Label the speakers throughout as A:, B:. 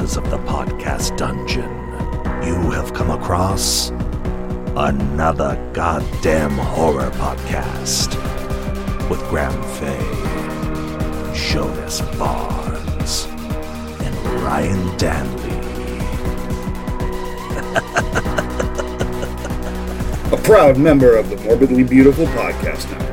A: of the podcast dungeon. You have come across another goddamn horror podcast with Graham Faye, Jonas Barnes, and Ryan Danley.
B: A proud member of the Morbidly Beautiful Podcast Network.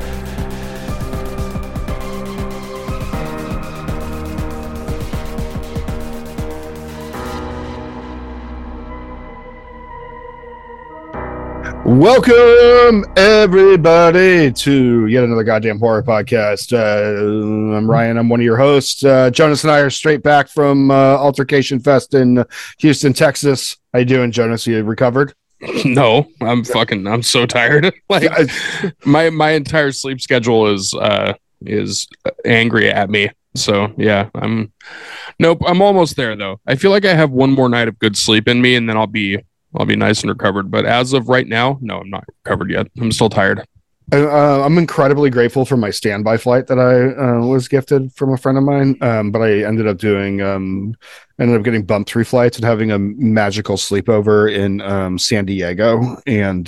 B: Welcome, everybody, to yet another goddamn horror podcast. I'm Ryan. I'm one of your hosts. Jonas and I are straight back from Altercation Fest in Houston, Texas. How you doing, Jonas? You recovered?
C: No, I'm so tired. Like my entire sleep schedule is angry at me. So yeah, I'm almost there though. I feel like I have one more night of good sleep in me and then I'll be nice and recovered. But as of right now, no, I'm not recovered yet. I'm still tired.
B: I'm incredibly grateful for my standby flight that I was gifted from a friend of mine. But I ended up getting bumped 3 flights and having a magical sleepover in San Diego. And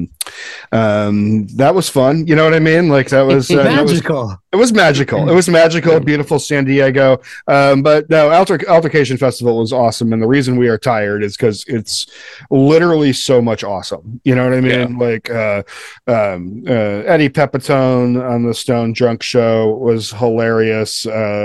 B: that was fun. You know what I mean? Like that was
D: magical.
B: It was magical. It was magical, beautiful San Diego. But no, Altercation Festival was awesome. And the reason we are tired is because it's literally so much awesome. You know what I mean? Yeah. Like Eddie Pepitone on the Stone Drunk Show was hilarious.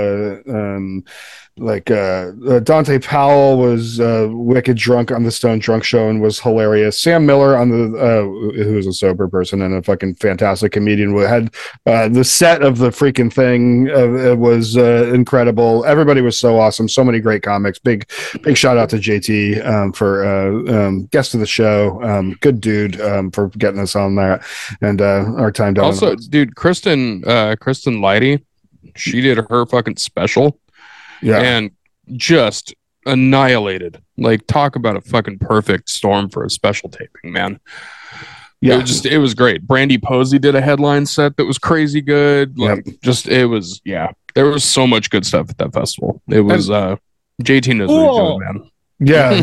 B: Dante Powell was wicked drunk on the Stone Drunk Show and was hilarious. Sam Miller on the who was a sober person and a fucking fantastic comedian, had the set of the freaking thing was incredible. Everybody was so awesome. So many great comics. Big shout out to JT for guest of the show. Good dude for getting us on there and our time down.
C: Also, dude, Kristen Leidy, she did her fucking special. Yeah, and just annihilated. Like, talk about a fucking perfect storm for a special taping, man. Yeah, it was great. Brandy Posey did a headline set that was crazy good. Like, there was so much good stuff at that festival. It was JT knows what he's doing, man.
B: Yeah,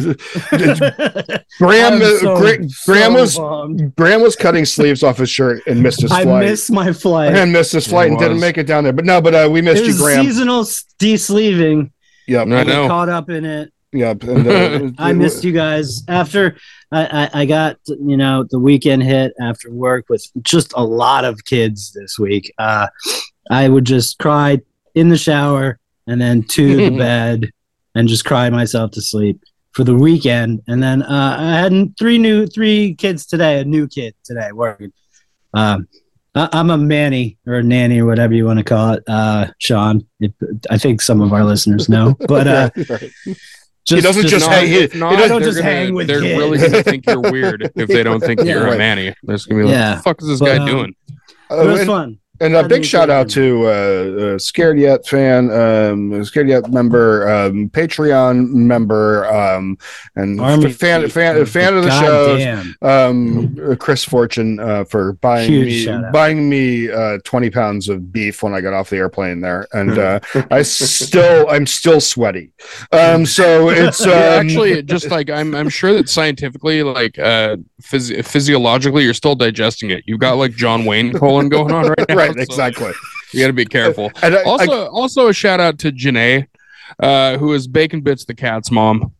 B: Graham was cutting sleeves off his shirt and missed his flight.
D: I missed my flight.
B: And missed his flight and didn't make it down there. But we missed you, Graham.
D: Seasonal de-sleeving.
B: Yep,
D: I know. Caught up in it.
B: Yep, and,
D: I missed you guys after I got the weekend hit after work with just a lot of kids this week. I would just cry in the shower and then to the bed. And just cry myself to sleep for the weekend. And then I had 3 kids today, a new kid today working. I'm a manny or a nanny or whatever you want to call it, Sean. I think some of our listeners know. But
B: right. He doesn't just hang with
C: kids. They're really going to think you're weird if they don't think you're a manny. They're just going to be like, what the fuck is this guy doing?
D: It was fun.
B: And a big shout out to Scared Yet fan, Scared Yet member, Patreon member, and fan of the show, Chris Fortune, for buying me 20 pounds of beef when I got off the airplane there, and I'm still sweaty. So it's
C: actually just like I'm sure that scientifically, like physiologically, you're still digesting it. You've got like John Wayne colon going on right now.
B: Right. Exactly.
C: So you got to be careful. And also a shout out to Janae, who is Bacon Bits the cat's mom.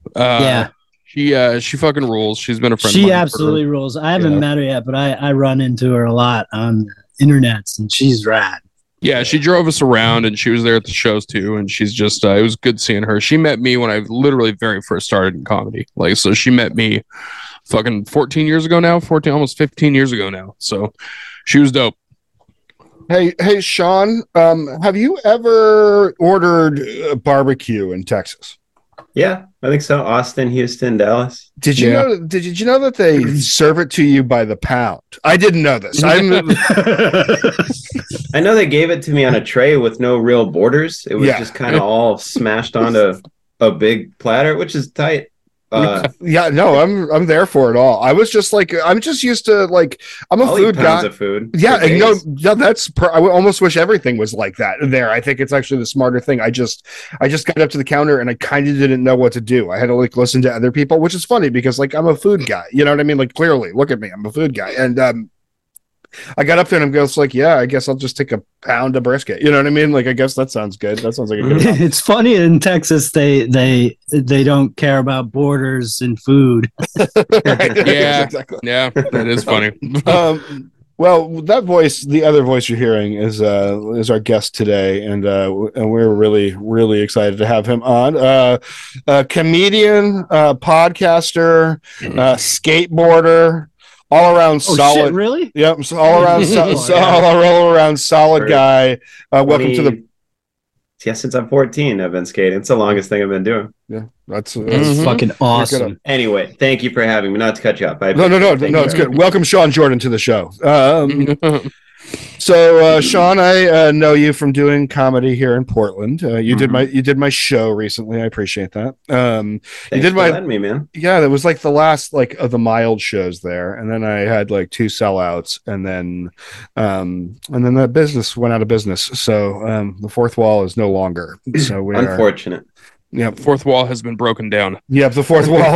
C: She fucking rules. She's been a friend.
D: She absolutely rules. I haven't met her yet, but I run into her a lot on the internets, and she's rad.
C: Yeah, she drove us around, and she was there at the shows too. And she's just it was good seeing her. She met me when I literally very first started in comedy. Like, so she met me fucking 14 years ago now, almost 15 years ago now. So she was dope.
B: Hey, Sean, have you ever ordered a barbecue in Texas?
E: Yeah, I think so. Austin, Houston, Dallas.
B: Did you know that they serve it to you by the pound? I didn't know this.
E: I know they gave it to me on a tray with no real borders. It was just kind of all smashed onto a big platter, which is tight.
B: Yeah, no, I'm there for it all. I was just like, I'm just used to like, I'm a
E: I'll
B: food
E: eat pounds
B: guy.
E: of food.
B: Yeah,
E: for
B: and
E: days.
B: I would almost wish everything was like that there. I think it's actually the smarter thing. I just got up to the counter and I kind of didn't know what to do. I had to like listen to other people, which is funny because like I'm a food guy. You know what I mean? Like clearly, look at me, I'm a food guy, and I got up there and I'm just like, yeah, I guess I'll just take a pound of brisket. You know what I mean? Like, I guess that sounds good. That sounds like a good.
D: It's funny in Texas they don't care about borders in food.
C: Yeah.
B: Exactly.
C: Yeah, that is funny.
B: Well, that voice, the other voice you're hearing, is our guest today, and we're really excited to have him on. Comedian, podcaster, skateboarder, all around solid.
D: Shit, really?
B: Yep, all around, all around solid guy. Welcome to the.
E: Yeah, since I'm 14, I've been skating. It's the longest thing I've been doing.
B: Yeah, that's
D: fucking awesome.
E: Anyway, thank you for having me. Not to cut you off.
B: No, it's good. Welcome, Sean Jordan, to the show. Sean, I know you from doing comedy here in Portland. You did my show recently. I appreciate that.
E: Thanks
B: you did
E: for letting me, man.
B: Yeah, that was like the last like of the mild shows there, and then I had like 2 sellouts, and then that business went out of business. So the fourth wall is no longer. So we
E: unfortunate.
B: Yeah,
C: fourth wall has been broken down.
B: Yep, the fourth wall.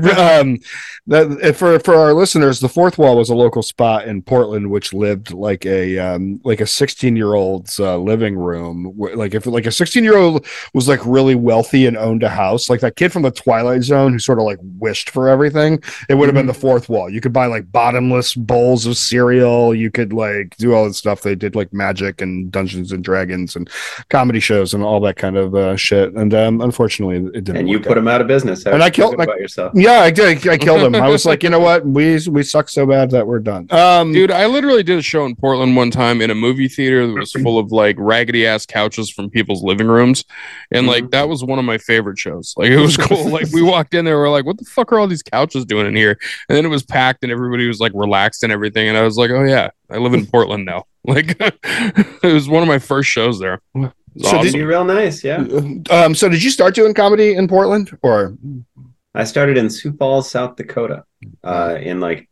B: For our listeners, the fourth wall was a local spot in Portland, which lived like a 16-year-old's living room. Like if like a 16-year-old was like really wealthy and owned a house, like that kid from the Twilight Zone who sort of like wished for everything, it would have been the fourth wall. You could buy like bottomless bowls of cereal. You could like do all this stuff. They did like magic and Dungeons and Dragons and comedy shows and all that kind of shit. And unfortunately, it didn't.
E: And you put him out of business.
B: And I killed
E: about yourself.
B: Yeah, I did. I killed him. I was like, you know what? We suck so bad that we're done.
C: Dude, I literally did a show in Portland one time in a movie theater that was full of like raggedy ass couches from people's living rooms, and like that was one of my favorite shows. Like it was cool. Like we walked in there, we're like, what the fuck are all these couches doing in here? And then it was packed and everybody was like relaxed and everything, and I was like, oh yeah, I live in Portland now. Like it was one of my first shows there.
E: So awesome. Did you real nice, yeah.
B: So did you start doing comedy in Portland, or?
E: I started in Sioux Falls, South Dakota, in like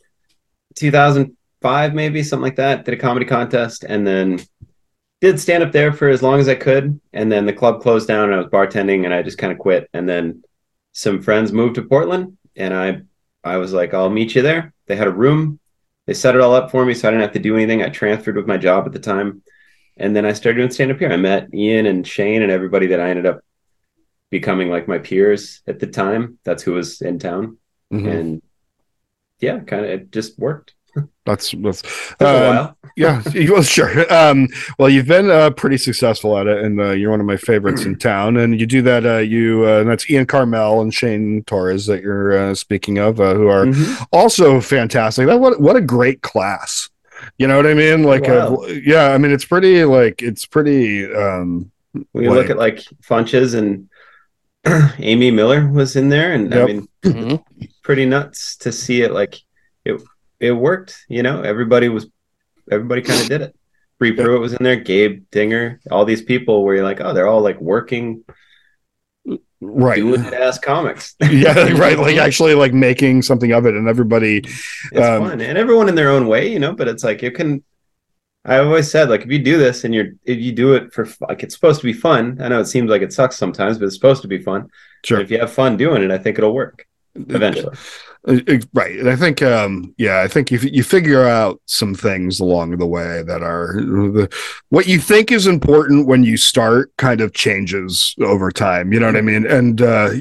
E: 2005, maybe something like that. Did a comedy contest, and then did stand up there for as long as I could. And then the club closed down, and I was bartending, and I just kind of quit. And then some friends moved to Portland, and I was like, I'll meet you there. They had a room. They set it all up for me, so I didn't have to do anything. I transferred with my job at the time. And then I started doing stand-up here. I met Ian and Shane and everybody that I ended up becoming like my peers at the time. That's who was in town. And yeah, kind of it just worked.
B: That's
E: a while.
B: Yeah, well, sure. Well, you've been pretty successful at it, and you're one of my favorites in town. And you do that. That's Ian Carmel and Shane Torres that you're speaking of, who are also fantastic. What a great class. You know what I mean? Like, yeah, I mean, it's pretty. When
E: you look at like Funches and Amy Miller was in there, and I mean, pretty nuts to see it. Like, it worked. You know, everybody kind of did it. Bree Pruitt was in there, Gabe Dinger, all these people where you're like, oh, they're all like working.
B: Right,
E: doing it as comics.
B: Yeah, right. Like actually, like making something of it, and everybody.
E: It's fun, and everyone in their own way, you know. But it's like you can. I always said, like, if you do this and if you do it for like, it's supposed to be fun. I know it seems like it sucks sometimes, but it's supposed to be fun.
B: Sure.
E: And if you have fun doing it, I think it'll work eventually.
B: Right, and I think, I think if you figure out some things along the way that are what you think is important when you start kind of changes over time. You know what I mean? And I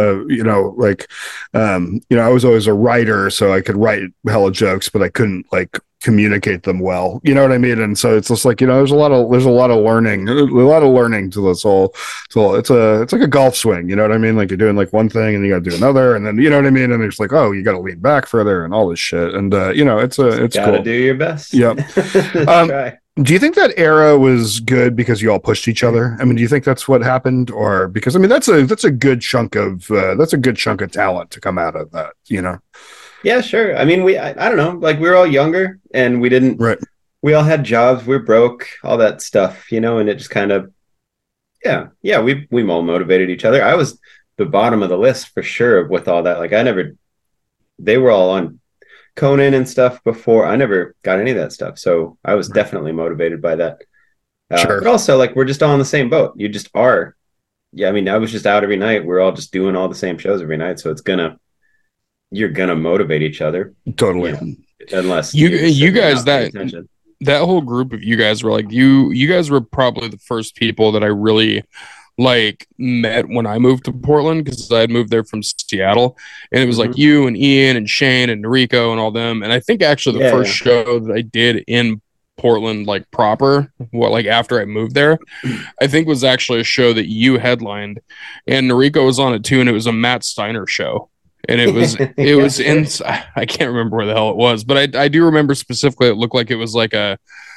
B: was always a writer, so I could write hella jokes, but I couldn't like communicate them well. You know what I mean? And so it's just like, there's a lot of learning to this whole. So it's like a golf swing. You know what I mean? Like you're doing like one thing and you got to do another, and then you know what I mean. And it's like, oh, you got to lean back further and all this shit. And it's
E: gotta
B: cool.
E: Do your best.
B: Yep.
E: Try.
B: Do you think that era was good because you all pushed each other? I mean, do you think that's what happened, or because I mean that's a good chunk of talent to come out of that, you know?
E: Yeah, sure. I mean, I don't know, like we were all younger and we didn't, we all had jobs, we were broke, all that stuff, you know, and it just kind of, we all motivated each other. I was the bottom of the list for sure with all that. Like they were all on Conan and stuff before. I never got any of that stuff. So I was definitely motivated by that. But also, like, we're just all in the same boat. You just are. Yeah, I mean, I was just out every night. We're all just doing all the same shows every night. So you're gonna motivate each other.
B: Totally.
E: Unless
C: you guys, that whole group of you guys were like, you guys were probably the first people that I really like met when I moved to Portland, because I had moved there from Seattle, and it was like you and Ian and Shane and Noriko and all them. And I think actually the first show that I did in Portland, like proper, like after I moved there, I think was actually a show that you headlined, and Noriko was on it too, and it was a Matt Steiner show. And it was in, I can't remember where the hell it was, but I do remember specifically it looked like it was like a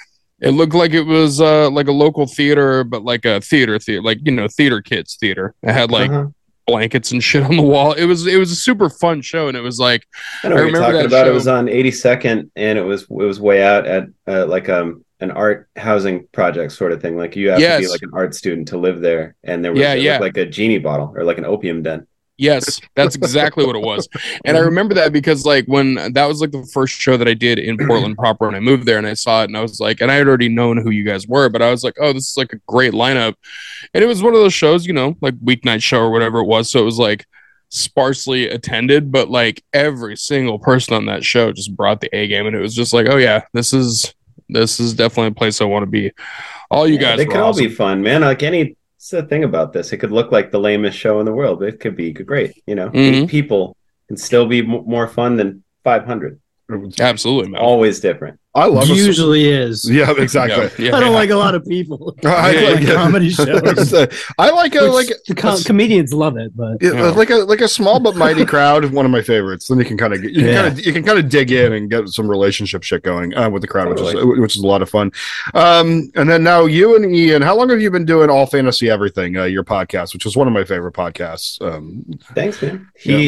C: local theater, but like a theater, like, you know, theater kids theater. It had like blankets and shit on the wall. It was a super fun show, and it was like,
E: I remember that about show. It was on 82nd, and it was way out at like an art housing project sort of thing. Like you have to be like an art student to live there, and there was like a genie bottle or like an opium den.
C: Yes, that's exactly what it was. And I remember that because like when that was like the first show that I did in Portland proper, and I moved there and I saw it, and I was like, and I had already known who you guys were, but I was like, oh, this is like a great lineup. And it was one of those shows, you know, like weeknight show or whatever it was. So it was like sparsely attended, but like every single person on that show just brought the A game, and it was just like, oh yeah, this is definitely a place I want to be. All you guys,
E: they could all be fun, man. Like it's the thing about this. It could look like the lamest show in the world, but it could be great. You know, 8 people can still be more fun than 500.
C: Absolutely, man.
E: Always different.
B: I love
D: it. Usually is.
B: Yeah, exactly.
D: I don't like a lot of people.
B: I like
D: comedy shows.
B: I like
D: comedians love it, but
B: like a small but mighty crowd is one of my favorites. Then you can kind of dig in and get some relationship shit going with the crowd, which is a lot of fun. And then now you and Ian, how long have you been doing All Fantasy Everything, your podcast, which is one of my favorite podcasts?
E: Thanks, man.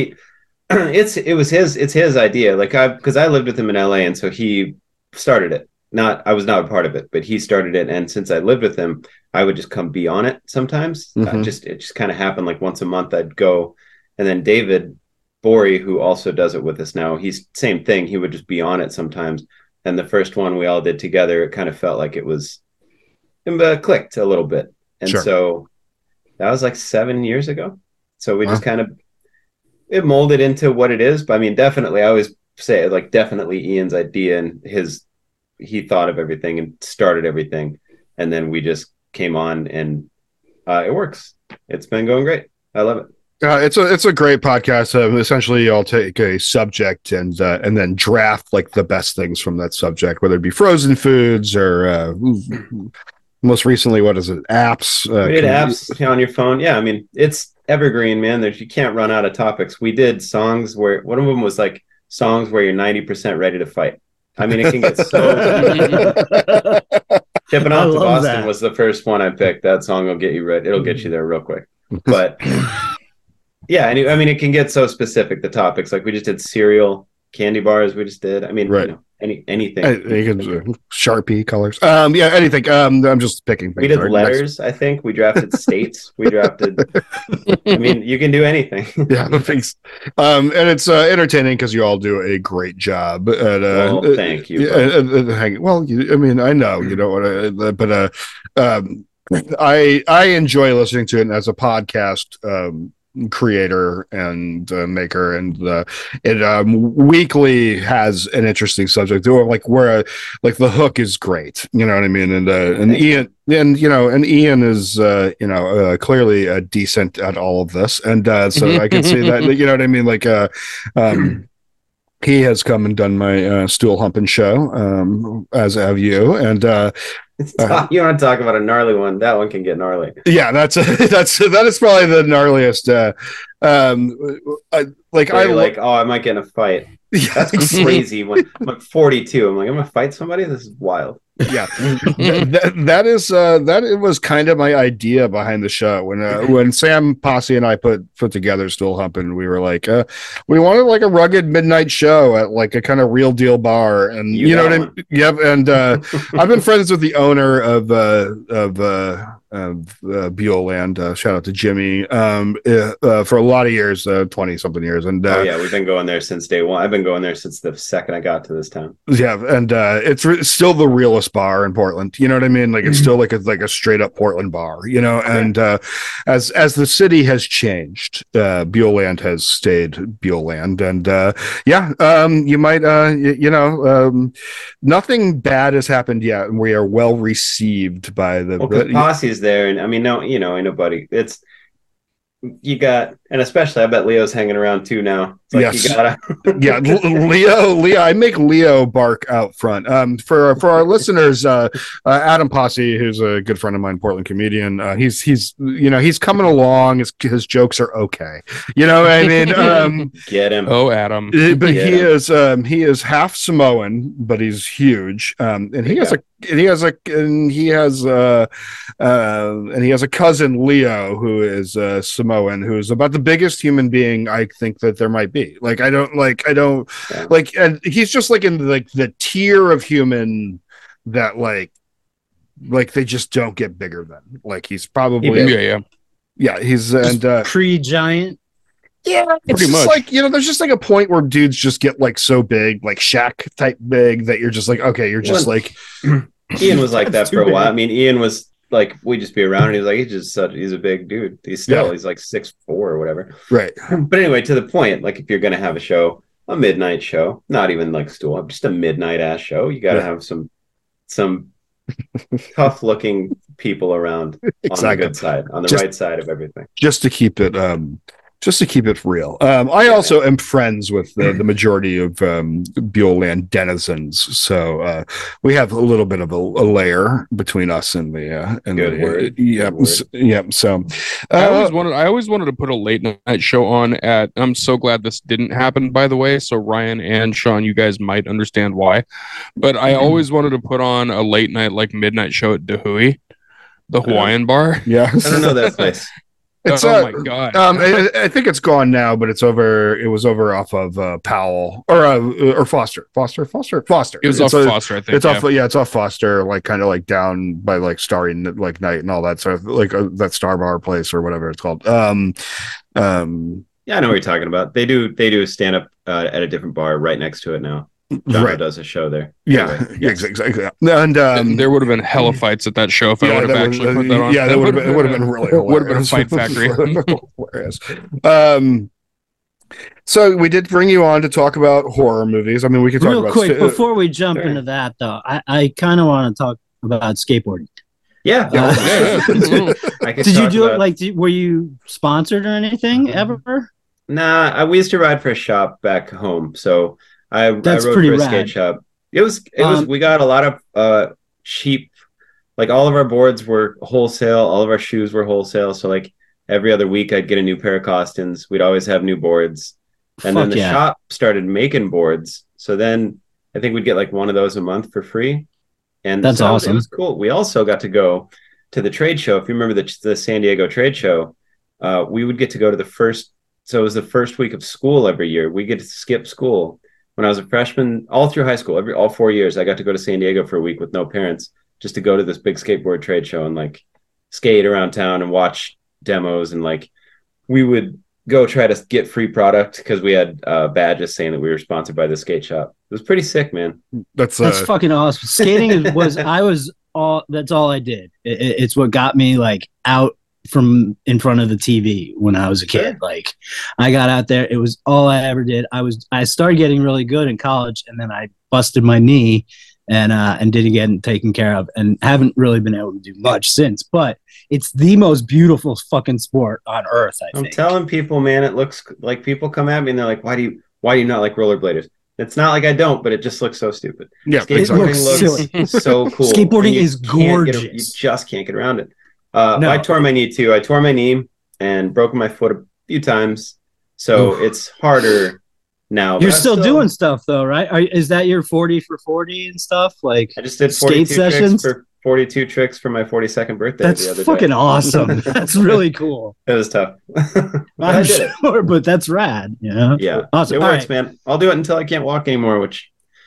E: It's his idea. Like because I lived with him in LA, and so he started it. I was not a part of it, but he started it. And since I lived with him, I would just come be on it sometimes. It just kind of happened like once a month I'd go. And then David Borey, who also does it with us now, he's same thing. He would just be on it sometimes. And the first one we all did together, it kind of felt like it was clicked a little bit. And so that was like 7 years ago. So we just kind of, it molded into what it is. But I mean, definitely, I always say like definitely Ian's idea, and he thought of everything and started everything, and then we just came on, and it works. It's been going great. I love it.
B: It's a great podcast. Essentially, I'll take a subject and then draft like the best things from that subject, whether it be frozen foods or most recently, what is it? Apps.
E: We did apps on your phone. Yeah, I mean, it's evergreen, man. You can't run out of topics. We did songs where one of them was like songs where you're 90% ready to fight. I mean, it can get so. Tipping off to Boston was the first one I picked. That song will get you ready. It'll get you there real quick. But yeah, I mean, it can get so specific. The topics, like we just did cereal, candy bars. We just did. I mean,
B: right.
E: You know, anything.
B: You can Sharpie colors. Yeah, anything. I'm just picking.
E: We did letters. I think we drafted states. We drafted. I mean, you can do anything.
B: Yeah, thanks. And it's entertaining because you all do a great job.
E: Well, thank you.
B: Well, I mean, I know you don't want to, but I enjoy listening to it as a podcast. Creator and maker, and it weekly has an interesting subject, or like where like the hook is great, you know what I mean, and Ian, and Ian is clearly decent at all of this, and so I can see that, you know what I mean, like he has come and done my stool humping show, as have you, and
E: you want to talk about a gnarly one? That one can get gnarly.
B: Yeah, that is probably the gnarliest.
E: I might get in a fight. Yeah, that's crazy. When I'm like 42, I'm like, I'm gonna fight somebody. This is wild.
B: Yeah, that was kind of my idea behind the show when Sam Posse and I put together Stool Humping. We were like, we wanted like a rugged midnight show at like a kind of real deal bar, and you know what I mean. Yep, and I've been friends with the owner of Buellland. Shout out to Jimmy. For a lot of years, 20 something years, and
E: we've been going there since day one. I've been going there since the second I got to this town.
B: Yeah, and it's still the realest bar in Portland. You know what I mean? Like it's still like a straight up Portland bar. You know, and as the city has changed, Buellland has stayed Buellland, and you might nothing bad has happened yet, and we are well received by the
E: Posse's there, and I mean, ain't nobody. It's you got, and especially I bet Leo's hanging around too now. It's like
B: yes.
E: You gotta
B: Leo. I make Leo bark out front. For our listeners, Adam Posse, who's a good friend of mine, Portland comedian. He's coming along. His jokes are okay. You know what I mean?
E: Get him.
C: Oh, Adam.
B: But he is half Samoan, but he's huge. And he has a cousin, Leo, who is Samoan, who's about the biggest human being I think that there might be. And he's just like in the tier of human that like they just don't get bigger than. Like he's probably he's
D: pre-giant.
B: Yeah, it's
C: pretty
B: just
C: much.
B: like, there's just like a point where dudes just get like so big, like Shaq type big, that you're just like, okay, you're just like.
E: Ian was like that for a while. I mean, Ian was like, we'd just be around and he was like, he's a big dude. He's like 6'4" or whatever.
B: Right.
E: But anyway, to the point, like if you're going to have a show, a midnight show, not even like stool up, just a midnight ass show, you got to have some tough looking people around on the good side, on the right side of everything.
B: Just to keep it real. I also am friends with the majority of Buellland denizens, so we have a little bit of a layer between us and the
E: good word.
B: Yeah. So
C: I always wanted to put a late night show on at. I'm so glad this didn't happen, by the way. So Ryan and Sean, you guys might understand why, but I always wanted to put on a late night, like midnight show at Dahui, the Hawaiian bar.
B: Yeah,
E: I don't know that place.
C: Oh my god!
B: I think it's gone now, but it's over. It was over off of Powell or Foster. It was off
C: Foster, I think.
B: It's off. Yeah, it's off Foster, like kind of like down by like Starry like Night and all that sort of like that Star Bar place or whatever it's called.
E: Yeah, I know what you're talking about. They do stand up at a different bar right next to it now. John does a show there.
B: Yeah, exactly. And
C: there would have been hella fights at that show if I would have actually put that on.
B: Yeah, it would have been really hilarious.
C: Would have been a fight factory.
B: Hilarious. So we did bring you on to talk about horror movies. I mean, we could talk
D: real
B: about
D: quick before we jump into that, though. I kind of want to talk about skateboarding.
E: Yeah.
D: Did you do it? Like, were you sponsored or anything ever?
E: Nah, we used to ride for a shop back home, so. I rode for a skate shop. It was we got a lot of cheap, like all of our boards were wholesale, all of our shoes were wholesale. So like every other week I'd get a new pair of Costins. We'd always have new boards. And then the shop started making boards. So then I think we'd get like one of those a month for free. And
D: that's awesome.
E: It was cool. We also got to go to the trade show. If you remember the San Diego trade show, we would get to go to so it was the first week of school every year. We get to skip school. When I was a freshman, all through high school, all 4 years, I got to go to San Diego for a week with no parents just to go to this big skateboard trade show and like skate around town and watch demos. And like we would go try to get free product because we had badges saying that we were sponsored by the skate shop. It was pretty sick, man.
B: That's
D: fucking awesome. Skating that's all I did. It's what got me like out from in front of the TV when I was a kid. Like I got out there, it was all I ever did. I started getting really good in college, and then I busted my knee and didn't get taken care of, and haven't really been able to do much since. But it's the most beautiful fucking sport on earth.
E: I'm telling people, man, it looks like people come at me and they're like, why do you not like rollerbladers? It's not like I don't, but it just looks so stupid.
B: Yeah,
E: skateboarding looks so cool.
D: Skateboarding is gorgeous.
E: You just can't get around it. I tore my knee too. I tore my knee and broke my foot a few times, so it's harder now.
D: You're still doing stuff though, right? Is that your 40 for 40 and stuff? Like
E: I just did 42 sessions for 42 tricks for my 42nd birthday.
D: That's
E: the other
D: fucking
E: day.
D: Awesome. That's really cool.
E: It was tough.
D: I'm sure, but that's rad. Yeah.
E: Yeah.
D: Awesome.
E: It works, man. I'll do it until I can't walk anymore, which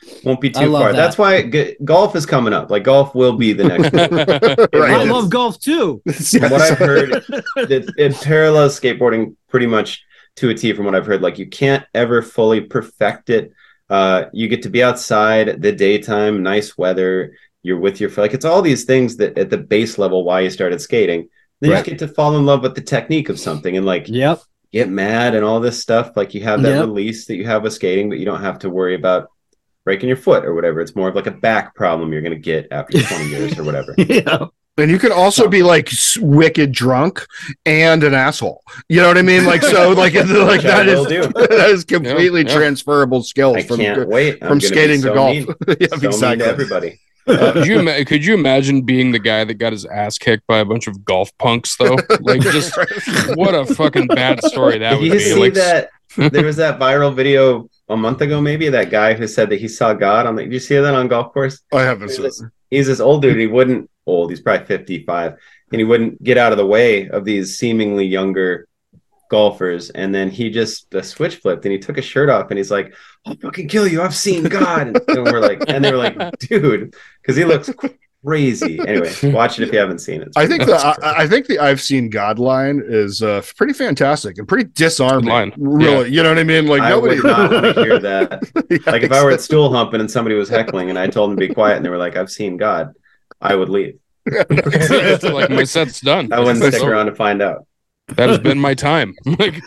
E: Won't be
D: I
E: too
D: love
E: far.
D: that.
E: That's why golf is coming up. Like golf will be the next one.
B: Right.
D: I love golf too.
E: From what I've heard, it parallels skateboarding pretty much to a T from what I've heard. Like you can't ever fully perfect it. You get to be outside the daytime, nice weather. You're with your, like, it's all these things that at the base level, why you started skating. Then you get to fall in love with the technique of something and like get mad and all this stuff. Like you have that release that you have with skating, but you don't have to worry about breaking your foot or whatever. It's more of like a back problem you're going to get after 20 years or whatever.
B: And you could also be like wicked drunk and an asshole. You know what I mean? Like, so like that is completely transferable skills from skating to golf.
E: Exactly. Everybody.
C: Could you imagine being the guy that got his ass kicked by a bunch of golf punks though? Like, just what a fucking bad story that would be.
E: Did you see that? There was that viral video a month ago, maybe, that guy who said that he saw God on the. Did you see that on golf course?
B: I haven't seen it.
E: He's this old dude. He wouldn't he's probably 55, and he wouldn't get out of the way of these seemingly younger golfers, and then he just switch flipped and he took his shirt off and he's like, I'll fucking kill you, I've seen God. And they were like, dude, because he looks crazy. Anyway, watch it if you haven't seen it.
B: I think the I've seen God line is pretty fantastic and pretty disarming. Really, you know what I mean? Like, nobody
E: would not want to hear that. Like if I were at stool humping and somebody was heckling and I told them to be quiet and they were like, I've seen God, I would leave.
C: It's like, my set's done.
E: I wouldn't stick around to find out.
C: That has been my time. Like,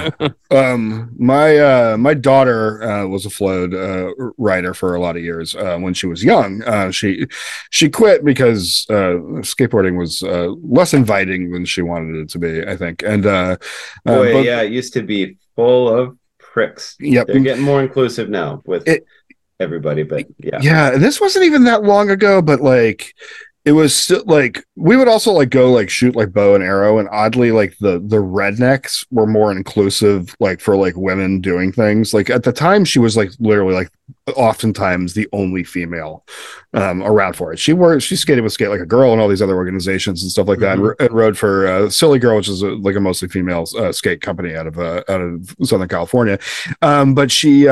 B: my daughter was a float rider for a lot of years. When she was young, she quit because skateboarding was less inviting than she wanted it to be, I think. And
E: it used to be full of pricks.
B: Yep.
E: They're getting more inclusive now with everybody, but
B: and this wasn't even that long ago, but like it was still like we would also like go like shoot like bow and arrow, and oddly like the rednecks were more inclusive like for like women doing things. Like at the time she was like literally like oftentimes the only female around for it. She skated with Skate Like a Girl and all these other organizations and stuff like that, and rode for Silly Girl, which is like a mostly female skate company out of Southern California. But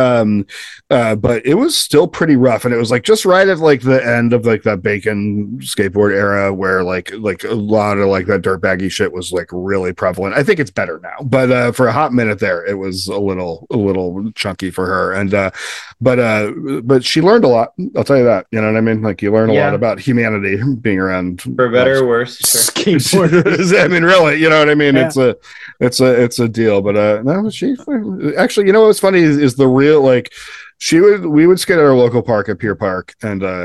B: it was still pretty rough, and it was like just right at like the end of like that bacon skateboard era where like a lot of like that dirtbaggy shit was like really prevalent. I think it's better now, but for a hot minute there it was a little chunky for her, and but she learned a lot, I'll tell you that. You know what I mean? Like you learn a lot about humanity being around,
E: for better or worse.
B: Skateboarders. I mean, really, you know what I mean? Yeah. It's a deal. But no, she actually, you know what's funny is the real like we would skate at our local park at Pier Park,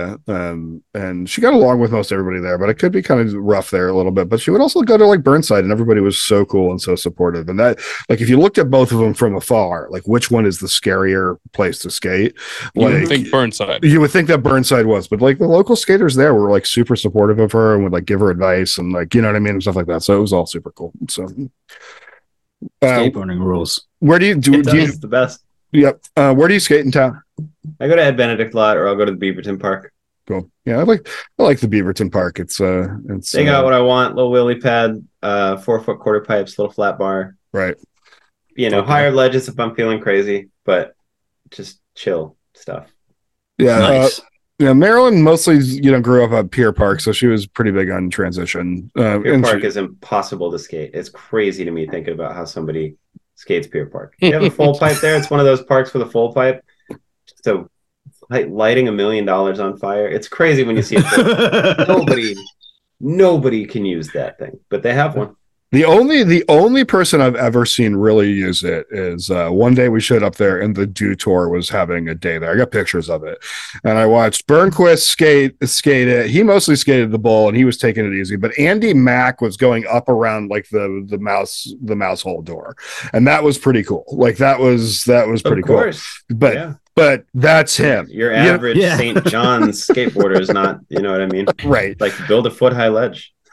B: and she got along with most everybody there, but it could be kind of rough there a little bit. But she would also go to like Burnside, and everybody was so cool and so supportive. And that, like, if you looked at both of them from afar, like which one is the scarier place to skate? Like,
C: you would think Burnside.
B: You would think that Burnside was, but like the local skaters there were like super supportive of her and would like give her advice and like, you know what I mean, and stuff like that. So it was all super cool. So
D: skateboarding rules.
B: Where do you
E: the best?
B: Yep. Where do you skate in town?
E: I go to Ed Benedict a lot, or I'll go to the Beaverton Park.
B: Cool. Yeah, I like the Beaverton Park. It's
E: they got what I want: little wheelie pad, 4-foot quarter pipes, little flat bar.
B: Right.
E: You know, higher ledges if I'm feeling crazy, but just chill stuff.
B: Yeah.
D: Nice.
B: Marilyn mostly, grew up at Pier Park, so she was pretty big on transition.
E: Pier Park is impossible to skate. It's crazy to me thinking about how somebody skates Pier Park. You have a full pipe there. It's one of those parks with a full pipe. So lighting $1 million on fire. It's crazy when you see it. Nobody can use that thing, but they have one.
B: The only person I've ever seen really use it is one day we showed up there and the Dew Tour was having a day there. I got pictures of it, and I watched Burnquist skate it. He mostly skated the bowl and he was taking it easy, but Andy Mack was going up around like the mouse hole door, and that was pretty cool. Like that was pretty cool. But that's him.
E: Your average St. John's skateboarder is not, you know what I mean?
B: Right.
E: Like build a foot high ledge.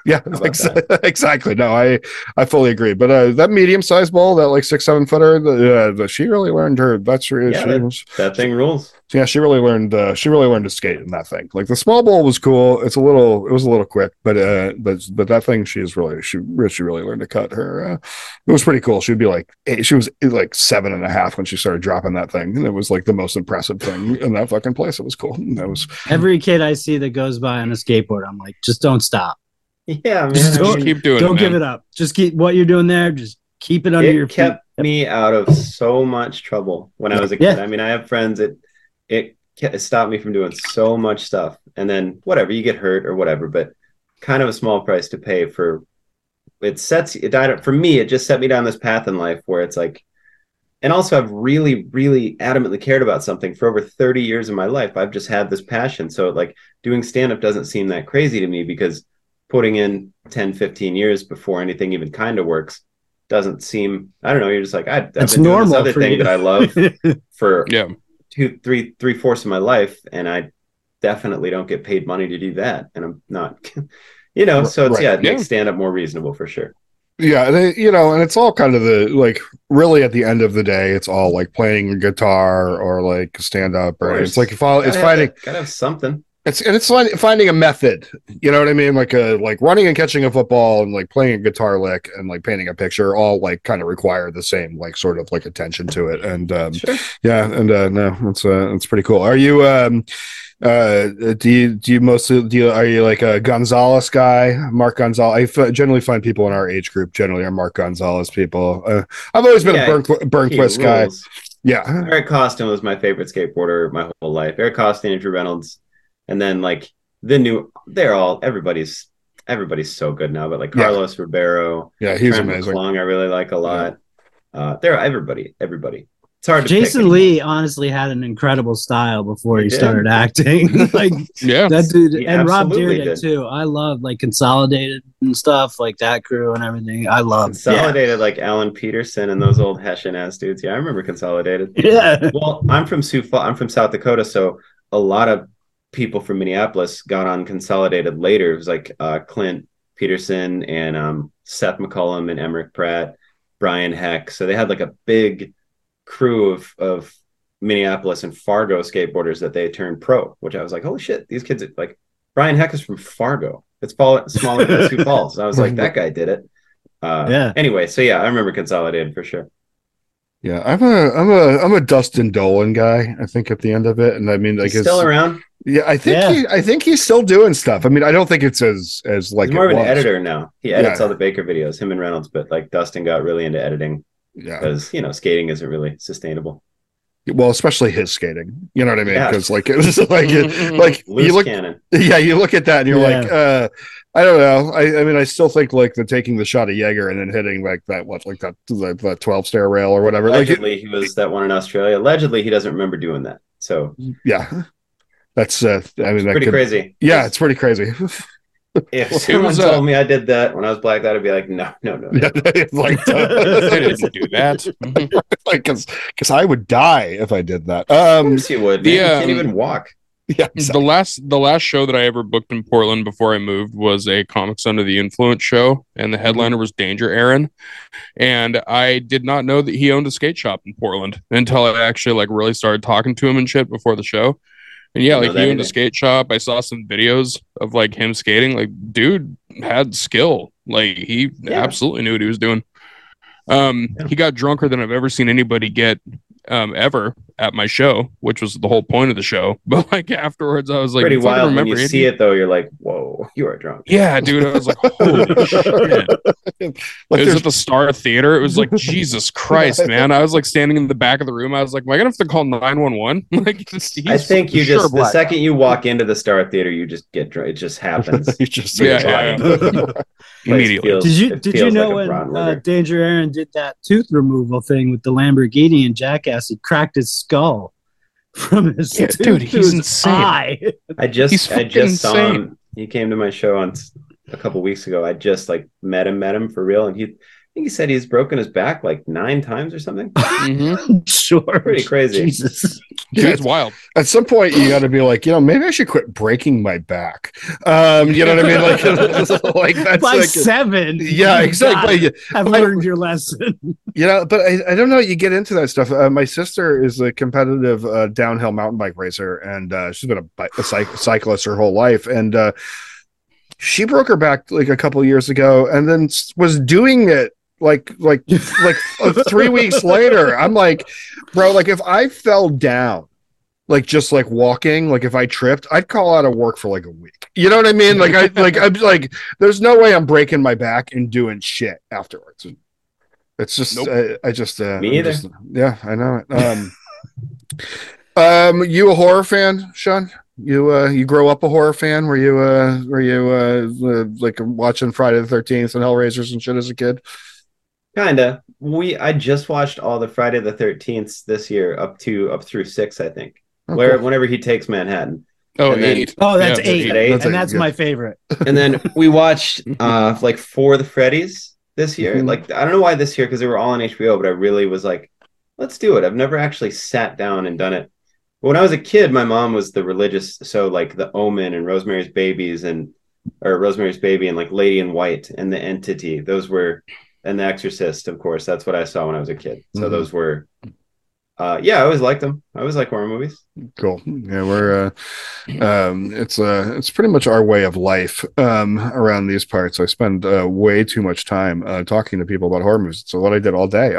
B: Yeah, exactly. No, I fully agree. But that medium-sized ball, that like 6-7 footer, she really learned her.
E: That thing rules.
B: Yeah, she really learned. She really learned to skate in that thing. Like the small ball was cool. It was a little quick, but that thing, she really learned to cut her. It was pretty cool. She'd be like, she was like 7.5 when she started dropping that thing, and it was like the most impressive thing in that fucking place. It was cool. That was
D: every kid I see that goes by on a skateboard, I'm like, just don't stop.
E: Yeah, man.
C: Just keep doing it.
D: Don't give it up. Just keep what you're doing there. Just keep it under your feet.
E: It kept me out of so much trouble when I was a kid. I mean, I have friends that it stopped me from doing so much stuff. And then whatever, you get hurt or whatever, but kind of a small price to pay for. For me, it just set me down this path in life where it's like, and also I've really, really adamantly cared about something for over 30 years of my life. I've just had this passion. So like doing stand-up doesn't seem that crazy to me because putting in 10, 15 years before anything even kind of works doesn't seem, I don't know. You're just like, I've been doing this other thing that I love for 3/4 of my life. And I definitely don't get paid money to do that. And I'm not, so it's, it makes stand up more reasonable for sure.
B: Yeah. And it's all kind of really at the end of the day, it's all like playing a guitar or like stand up, or it's like, gotta
E: have something.
B: It's finding a method, you know what I mean? Like running and catching a football and like playing a guitar lick and like painting a picture all like kind of require the same like sort of like attention to it. And
E: sure.
B: No, it's pretty cool. Are you are you like a Gonzalez guy, Mark Gonzalez? I generally find people in our age group generally are Mark Gonzalez people. I've always been a Burnquist guy. Yeah,
E: Eric Costin was my favorite skateboarder my whole life. Eric Costin, Andrew Reynolds. And then like everybody's so good now, but like Carlos Ribeiro,
B: he's
E: Trent
B: amazing.
E: McClung, I really like a lot. They're everybody. It's hard to
D: Jason Lee honestly had an incredible style before he started acting. That dude, and Rob Dyrdek too. I love like Consolidated and stuff like that crew and everything. I love
E: Consolidated, like Alan Peterson and those old Hessian ass dudes. Yeah, I remember Consolidated.
D: Yeah.
E: Well, I'm from South Dakota, so a lot of people from Minneapolis got on Consolidated later. It was like Clint Peterson and Seth McCullum and Emmerich Pratt, Brian Heck. So they had like a big crew of Minneapolis and Fargo skateboarders that they turned pro, which I was like, holy shit, these kids are like, Brian Heck is from Fargo. It's smaller than Sioux Falls. I was like, that guy did it. Anyway, so I remember Consolidated for sure.
B: Yeah, I'm a Dustin Dolan guy. I think at the end of it, and I mean, like,
E: he's still around.
B: Yeah, I think he's still doing stuff. I mean, I don't think it's as like
E: he's more of an editor now. He edits all the Baker videos, him and Reynolds. But like Dustin got really into editing because skating isn't really sustainable.
B: Well, especially his skating. You know what I mean? Because like it was like
E: loose
B: you look,
E: cannon.
B: Yeah, you look at that and you're like, I don't know. I mean, I still think like the taking the shot of Jaeger and then hitting like that 12 stair rail or whatever.
E: Allegedly, he was that one in Australia. Allegedly, he doesn't remember doing that. So
B: yeah, that's I mean,
E: pretty crazy.
B: Yeah, it's pretty crazy.
E: If someone told me I did that when I was blacked out, I'd be like, no.
B: Like,
C: I didn't do that.
B: Like, because I would die if I did that.
E: Of course you would. You can't even walk.
B: Yeah, exactly.
C: The last show that I ever booked in Portland before I moved was a Comics Under the Influence show, and the headliner was Danger Aaron. And I did not know that he owned a skate shop in Portland until I actually like really started talking to him and shit before the show. And he owned a skate shop. I saw some videos of like him skating. Like, dude had skill. Like he absolutely knew what he was doing. He got drunker than I've ever seen anybody get ever at my show, which was the whole point of the show. But like afterwards, I was like,
E: pretty wild. When you see it though, you're like, whoa, you are drunk.
C: Yeah, dude. I was like, holy shit. Like, it was at the Star Theater. It was like, Jesus Christ, man. I was like standing in the back of the room. I was like, am I gonna have to call 911? Like,
E: I think you just the second you walk into the Star Theater, you just get drunk. It just happens.
B: You just
C: immediately.
D: Did you know when Danger Aaron did that tooth removal thing with the Lamborghini and Jackass? He cracked his skull from his tooth.
C: Dude, he's insane.
D: Eye.
E: I just saw him. He came to my show a couple weeks ago. I just like met him for real, and think he said he's broken his back like 9 times or something.
D: Sure.
E: Pretty crazy.
D: Jesus.
C: It's wild.
B: At some point, you got to be like, maybe I should quit breaking my back. You know what I mean? Like that's
D: by
B: like
D: 7.
B: Yeah, exactly.
D: I've learned your lesson.
B: But I don't know. You get into that stuff. My sister is a competitive downhill mountain bike racer, and she's been a cyclist her whole life. And she broke her back like a couple of years ago, and then was doing it like 3 weeks later. I'm like, bro, like if I fell down, like just like walking, like if I tripped, I'd call out of work for like a week. You know what I mean? I'm like, there's no way I'm breaking my back and doing shit afterwards. It's just, nope. I just,
E: me either.
B: Yeah, I know it. You a horror fan, Sean? You grow up a horror fan? Were you like watching Friday the 13th and Hellraisers and shit as a kid?
E: Kinda. I just watched all the Friday the 13th this year up through 6, I think. Whenever he takes Manhattan.
C: Oh, 8.
D: Oh, that's 8.
E: That's
D: and that's my favorite.
E: And then we watched like 4 the Freddy's this year. Like I don't know why this year, because they were all on HBO, but I really was like, let's do it. I've never actually sat down and done it. But when I was a kid, my mom was the religious, so like The Omen and Rosemary's Baby and like Lady in White and The Entity, those were, and The Exorcist, of course. That's what I saw when I was a kid. So those were I always liked them. I always like horror movies.
B: Cool. Yeah, we're it's pretty much our way of life around these parts. I spend way too much time talking to people about horror movies. So what I did all day.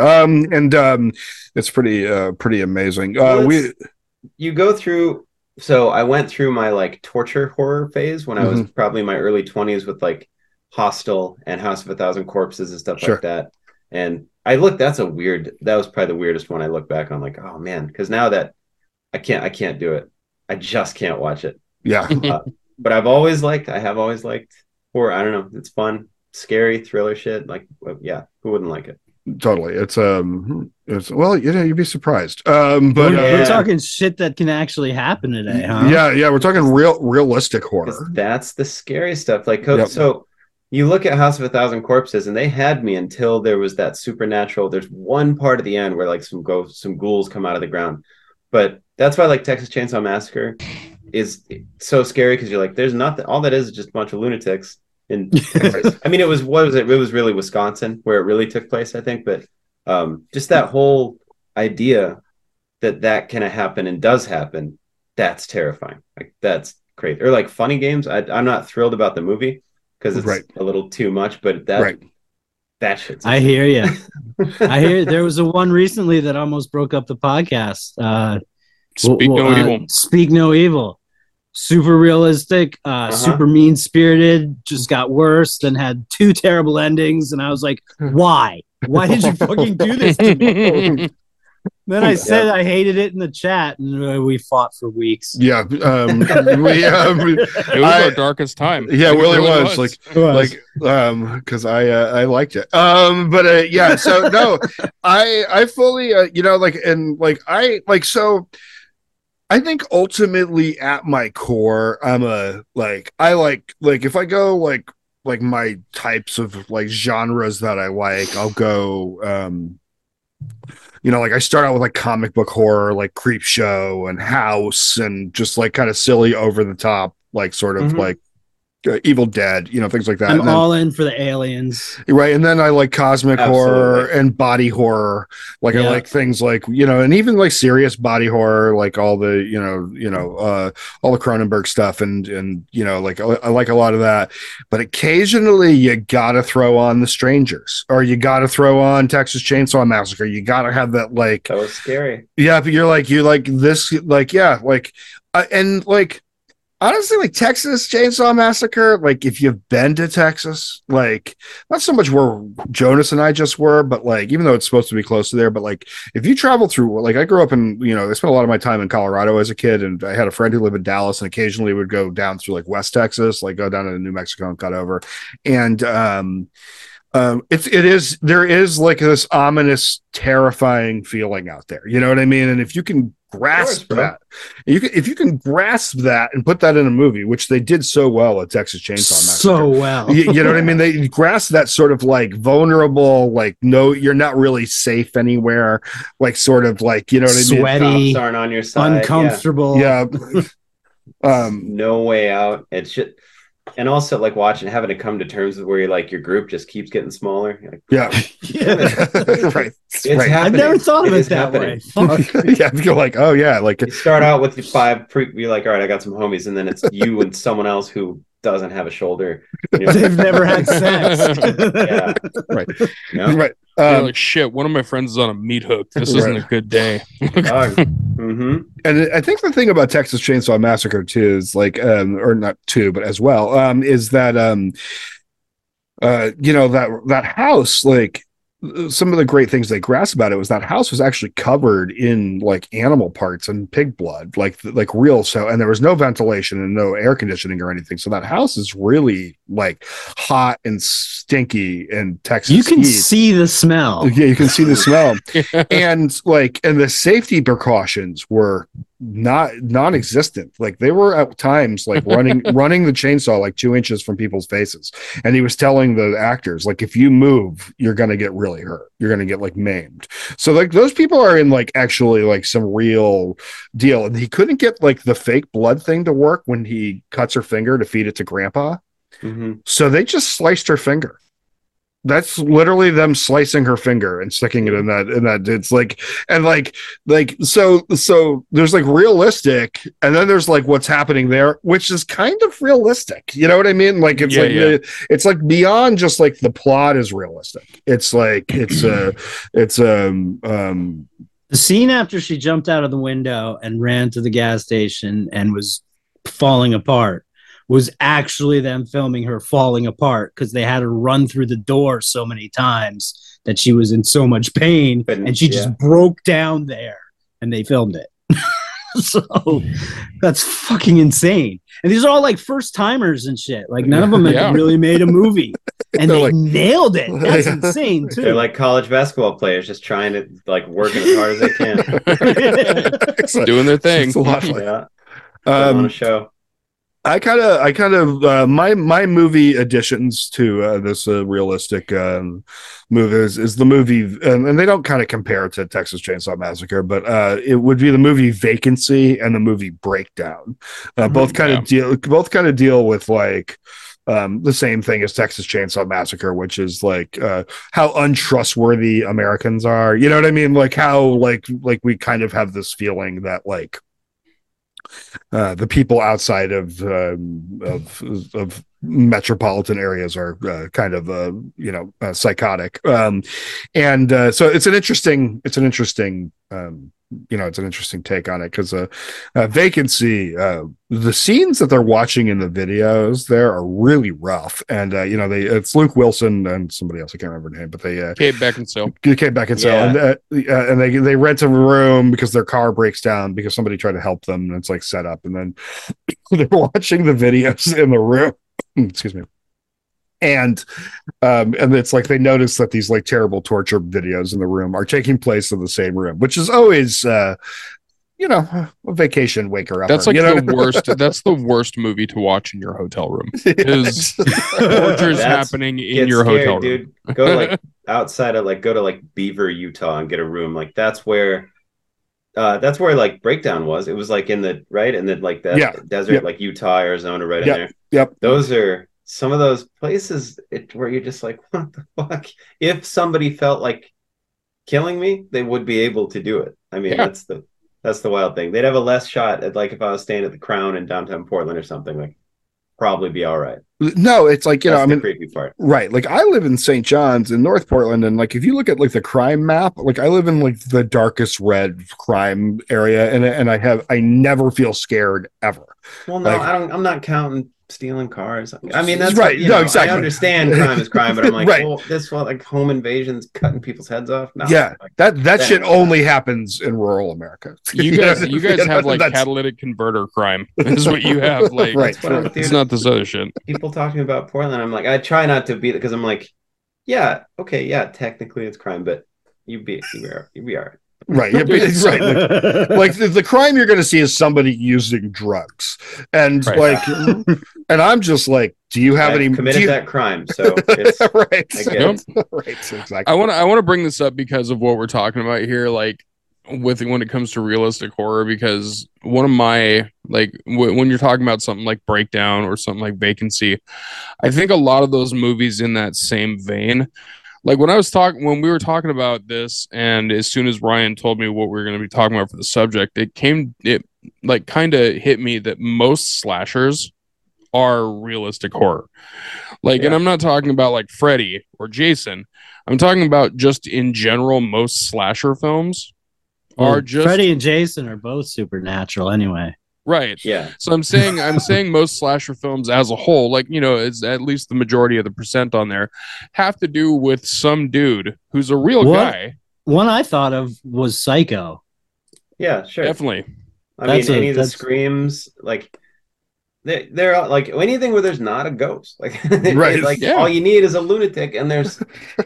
B: It's pretty amazing.
E: You go through, so I went through my like torture horror phase when I was probably in my early 20s with like Hostel and House of a Thousand Corpses and stuff like that. And that was probably the weirdest one I look back on, like, oh man, because now that I can't do it. I just can't watch it.
B: Yeah.
E: But I have always liked horror. I don't know. It's fun, scary, thriller shit. Like, yeah, who wouldn't like it?
B: Totally. It's well, you'd be surprised. But
D: we're talking shit that can actually happen today, huh?
B: Yeah, we're talking realistic horror.
E: That's the scary stuff. Like, so you look at House of a Thousand Corpses, and they had me until there was that supernatural. There's one part at the end where like some ghouls come out of the ground, but that's why like Texas Chainsaw Massacre is so scary, because you're like, there's nothing. All that is just a bunch of lunatics. In I mean, it was really Wisconsin where it really took place, I think. But just that whole idea that can happen and does happen, that's terrifying. Like that's crazy. Or like Funny Games. I'm not thrilled about the movie because it's a little too much, but that shit's
D: I hear you. I hear there was a one recently that almost broke up the podcast.
C: No Evil.
D: Speak No Evil. Super realistic, super mean-spirited, just got worse, then had 2 terrible endings, and I was like, why? Why did you fucking do this to me? Then I said I hated it in the chat, and we fought for weeks.
B: Yeah.
C: It was our darkest time.
B: Yeah, it really was. Because I liked it. Yeah, so no, I fully, I think ultimately at my core, I if I go like my types of like genres that I like, I'll go, like I start out with like comic book horror, like Creepshow and House, and just like kind of silly over the top, like sort of like Evil Dead, things like that.
D: I'm all in for the aliens,
B: right? And then I like cosmic horror and body horror. Like I like things like and even like serious body horror, like all the all the Cronenberg stuff, and like I like a lot of that. But occasionally you gotta throw on The Strangers, or you gotta throw on Texas Chainsaw Massacre. You gotta have that like
E: that was scary.
B: Yeah, but you like this and like. Honestly, like Texas Chainsaw Massacre, like if you've been to Texas, like not so much where Jonas and I just were, but like even though it's supposed to be close to there, but like if you travel through, like I grew up in, I spent a lot of my time in Colorado as a kid, and I had a friend who lived in Dallas, and occasionally would go down through like West Texas, like go down to New Mexico and cut over, and there is like this ominous, terrifying feeling out there. You know what I mean? And if you can grasp that, if you can grasp that and put that in a movie, which they did so well at Texas Chainsaw Massacre,
D: so well.
B: you know what I mean? They grasp that sort of like vulnerable, like, no, you're not really safe anywhere, like sort of like, you know what I mean?
D: Sweaty,
E: cops aren't on your side,
D: uncomfortable.
B: Yeah.
E: No way out. It's just, and also like having to come to terms with where you're like your group just keeps getting smaller. Like,
B: yeah.
E: Right. It's happening.
D: I've never thought of it that way.
B: Yeah, you're like, oh yeah, like
E: you start out with your 5 you're like, all right, I got some homies, and then it's you and someone else who doesn't have a shoulder.
D: They've never had sex.
E: Yeah.
B: Right.
E: Yeah.
B: Right.
C: Like, shit, one of my friends is on a meat hook. This isn't a good day.
E: Mm-hmm.
B: And I think the thing about Texas Chainsaw Massacre too is like, or not too, but as well, is that you know, that house, like some of the great things they grasped about it was that house was actually covered in like animal parts and pig blood, like real. So, and there was no ventilation and no air conditioning or anything. So that house is really like hot and stinky in Texas.
D: You can
B: heat.
D: see the smell.
B: Yeah, you can see the smell. And the safety precautions were non-existent. Like they were at times like running the chainsaw like 2 inches from people's faces. And he was telling the actors, like, if you move, you're gonna get really hurt. You're gonna get like maimed. So like those people are in like actually like some real deal. And he couldn't get like the fake blood thing to work when he cuts her finger to feed it to grandpa.
E: Mm-hmm.
B: So they just sliced her finger. That's literally them slicing her finger and sticking it in that. It's like, and like so there's like realistic, and then there's like what's happening there, which is kind of realistic. You know what I mean? Like it's it's like beyond just like the plot is realistic. It's like the
D: scene after she jumped out of the window and ran to the gas station and was falling apart was actually them filming her falling apart because they had her run through the door so many times that she was in so much pain and she just broke down there and they filmed it. So that's fucking insane. And these are all like first timers and shit. Like none of them have really made a movie and they like, nailed it. That's insane too.
E: They're like college basketball players just trying to like work as hard as they can.
C: Doing their thing.
B: It's a lot of
E: on a show.
B: I kind of my movie additions to this realistic movie is the movie, and they don't kind of compare it to Texas Chainsaw Massacre, but it would be the movie Vacancy and the movie Breakdown. Both kind of deal with like the same thing as Texas Chainsaw Massacre, which is like how untrustworthy Americans are. You know what I mean? Like how like we kind of have this feeling that like the people outside of metropolitan areas are kind of psychotic, and so it's an interesting take on it because Vacancy, the scenes that they're watching in the videos there are really rough, and it's Luke Wilson and somebody else, I can't remember the name, but they
C: Kate Beckinsale,
B: and they rent a room because their car breaks down because somebody tried to help them, and it's like set up, and then they're watching the videos in the room. Excuse me. And it's like they notice that these like terrible torture videos in the room are taking place in the same room, which is always a vacation waker up.
C: That's like the worst. That's the worst movie to watch in your hotel room. Is torture's happening in your hotel room.
E: Dude, go like outside of go to Beaver, Utah, and get a room. Like that's where like Breakdown was. It was like in the and then like that desert, like Utah, Arizona, right in there.
B: Yep.
E: Those are some of those places where you're just like, what the fuck? If somebody felt like killing me, they would be able to do it. I mean, that's the wild thing. They'd have a less shot at like if I was staying at the Crown in downtown Portland or something, like probably be all right.
B: No, it's like,
E: that's the creepy part.
B: Right. Like I live in St. John's in North Portland, and like if you look at like the crime map, like I live in like the darkest red crime area, and I never feel scared ever.
E: Well, no, I'm not counting stealing cars. I mean, that's
B: right. No, exactly.
E: I understand crime is crime, but I'm like, well, this like home invasions, cutting people's heads off. No,
B: that shit only happens in rural America.
C: You guys have like catalytic converter crime. Is what you have. Like,
B: right.
C: It's not this other shit.
E: People talking about Portland, I'm like, I try not to be because I'm like, technically it's crime, but you'd be all right.
B: Right. Yeah, right. Like the crime you're going to see is somebody using drugs, and like, and I'm just like, do you have any
E: committed that crime? So it's
B: right.
E: Right.
B: Exactly.
C: I want to bring this up because of what we're talking about here. Like, when it comes to realistic horror, because one of my when you're talking about something like Breakdown or something like Vacancy, I think a lot of those movies in that same vein. Like when we were talking about this, and as soon as Ryan told me what we were going to be talking about for the subject, it kind of hit me that most slashers are realistic horror. And I'm not talking about like Freddy or Jason. I'm talking about just in general, most slasher films are just
D: Freddy and Jason are both supernatural anyway.
C: Right.
E: Yeah.
C: So I'm saying most slasher films as a whole, like, it's at least the majority of the percent on there, have to do with some dude who's a real guy.
D: One I thought of was Psycho.
E: Yeah, sure.
C: Definitely.
E: I mean, any of the screams, like they're like anything where there's not a ghost. Like,
B: right.
E: All you need is a lunatic, and there's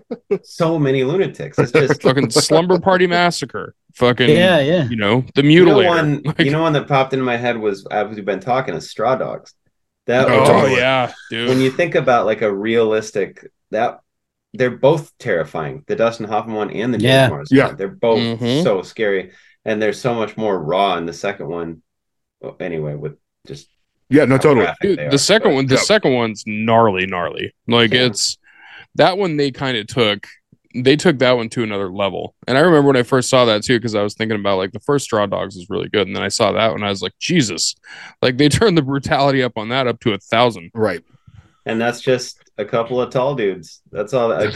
E: so many lunatics. It's just
C: fucking Slumber Party Massacre. Fucking
D: yeah.
C: The Mutilator.
E: One that popped into my head was, as we've been talking, is Straw Dogs.
C: Yeah, dude.
E: When you think about like a realistic, that they're both terrifying. The Dustin Hoffman one and the James Marsden one. They're both so scary, and there's so much more raw in the second one. Well, anyway, with just
B: totally.
C: Dude, the second one's gnarly. Like it's that one they took that one to another level. And I remember when I first saw that too, because I was thinking about like the first Straw Dogs is really good, and then I saw that one, I was like, Jesus, like they turned the brutality up on that up to 1,000.
B: Right.
E: And that's just a couple of tall dudes. That's all. Right.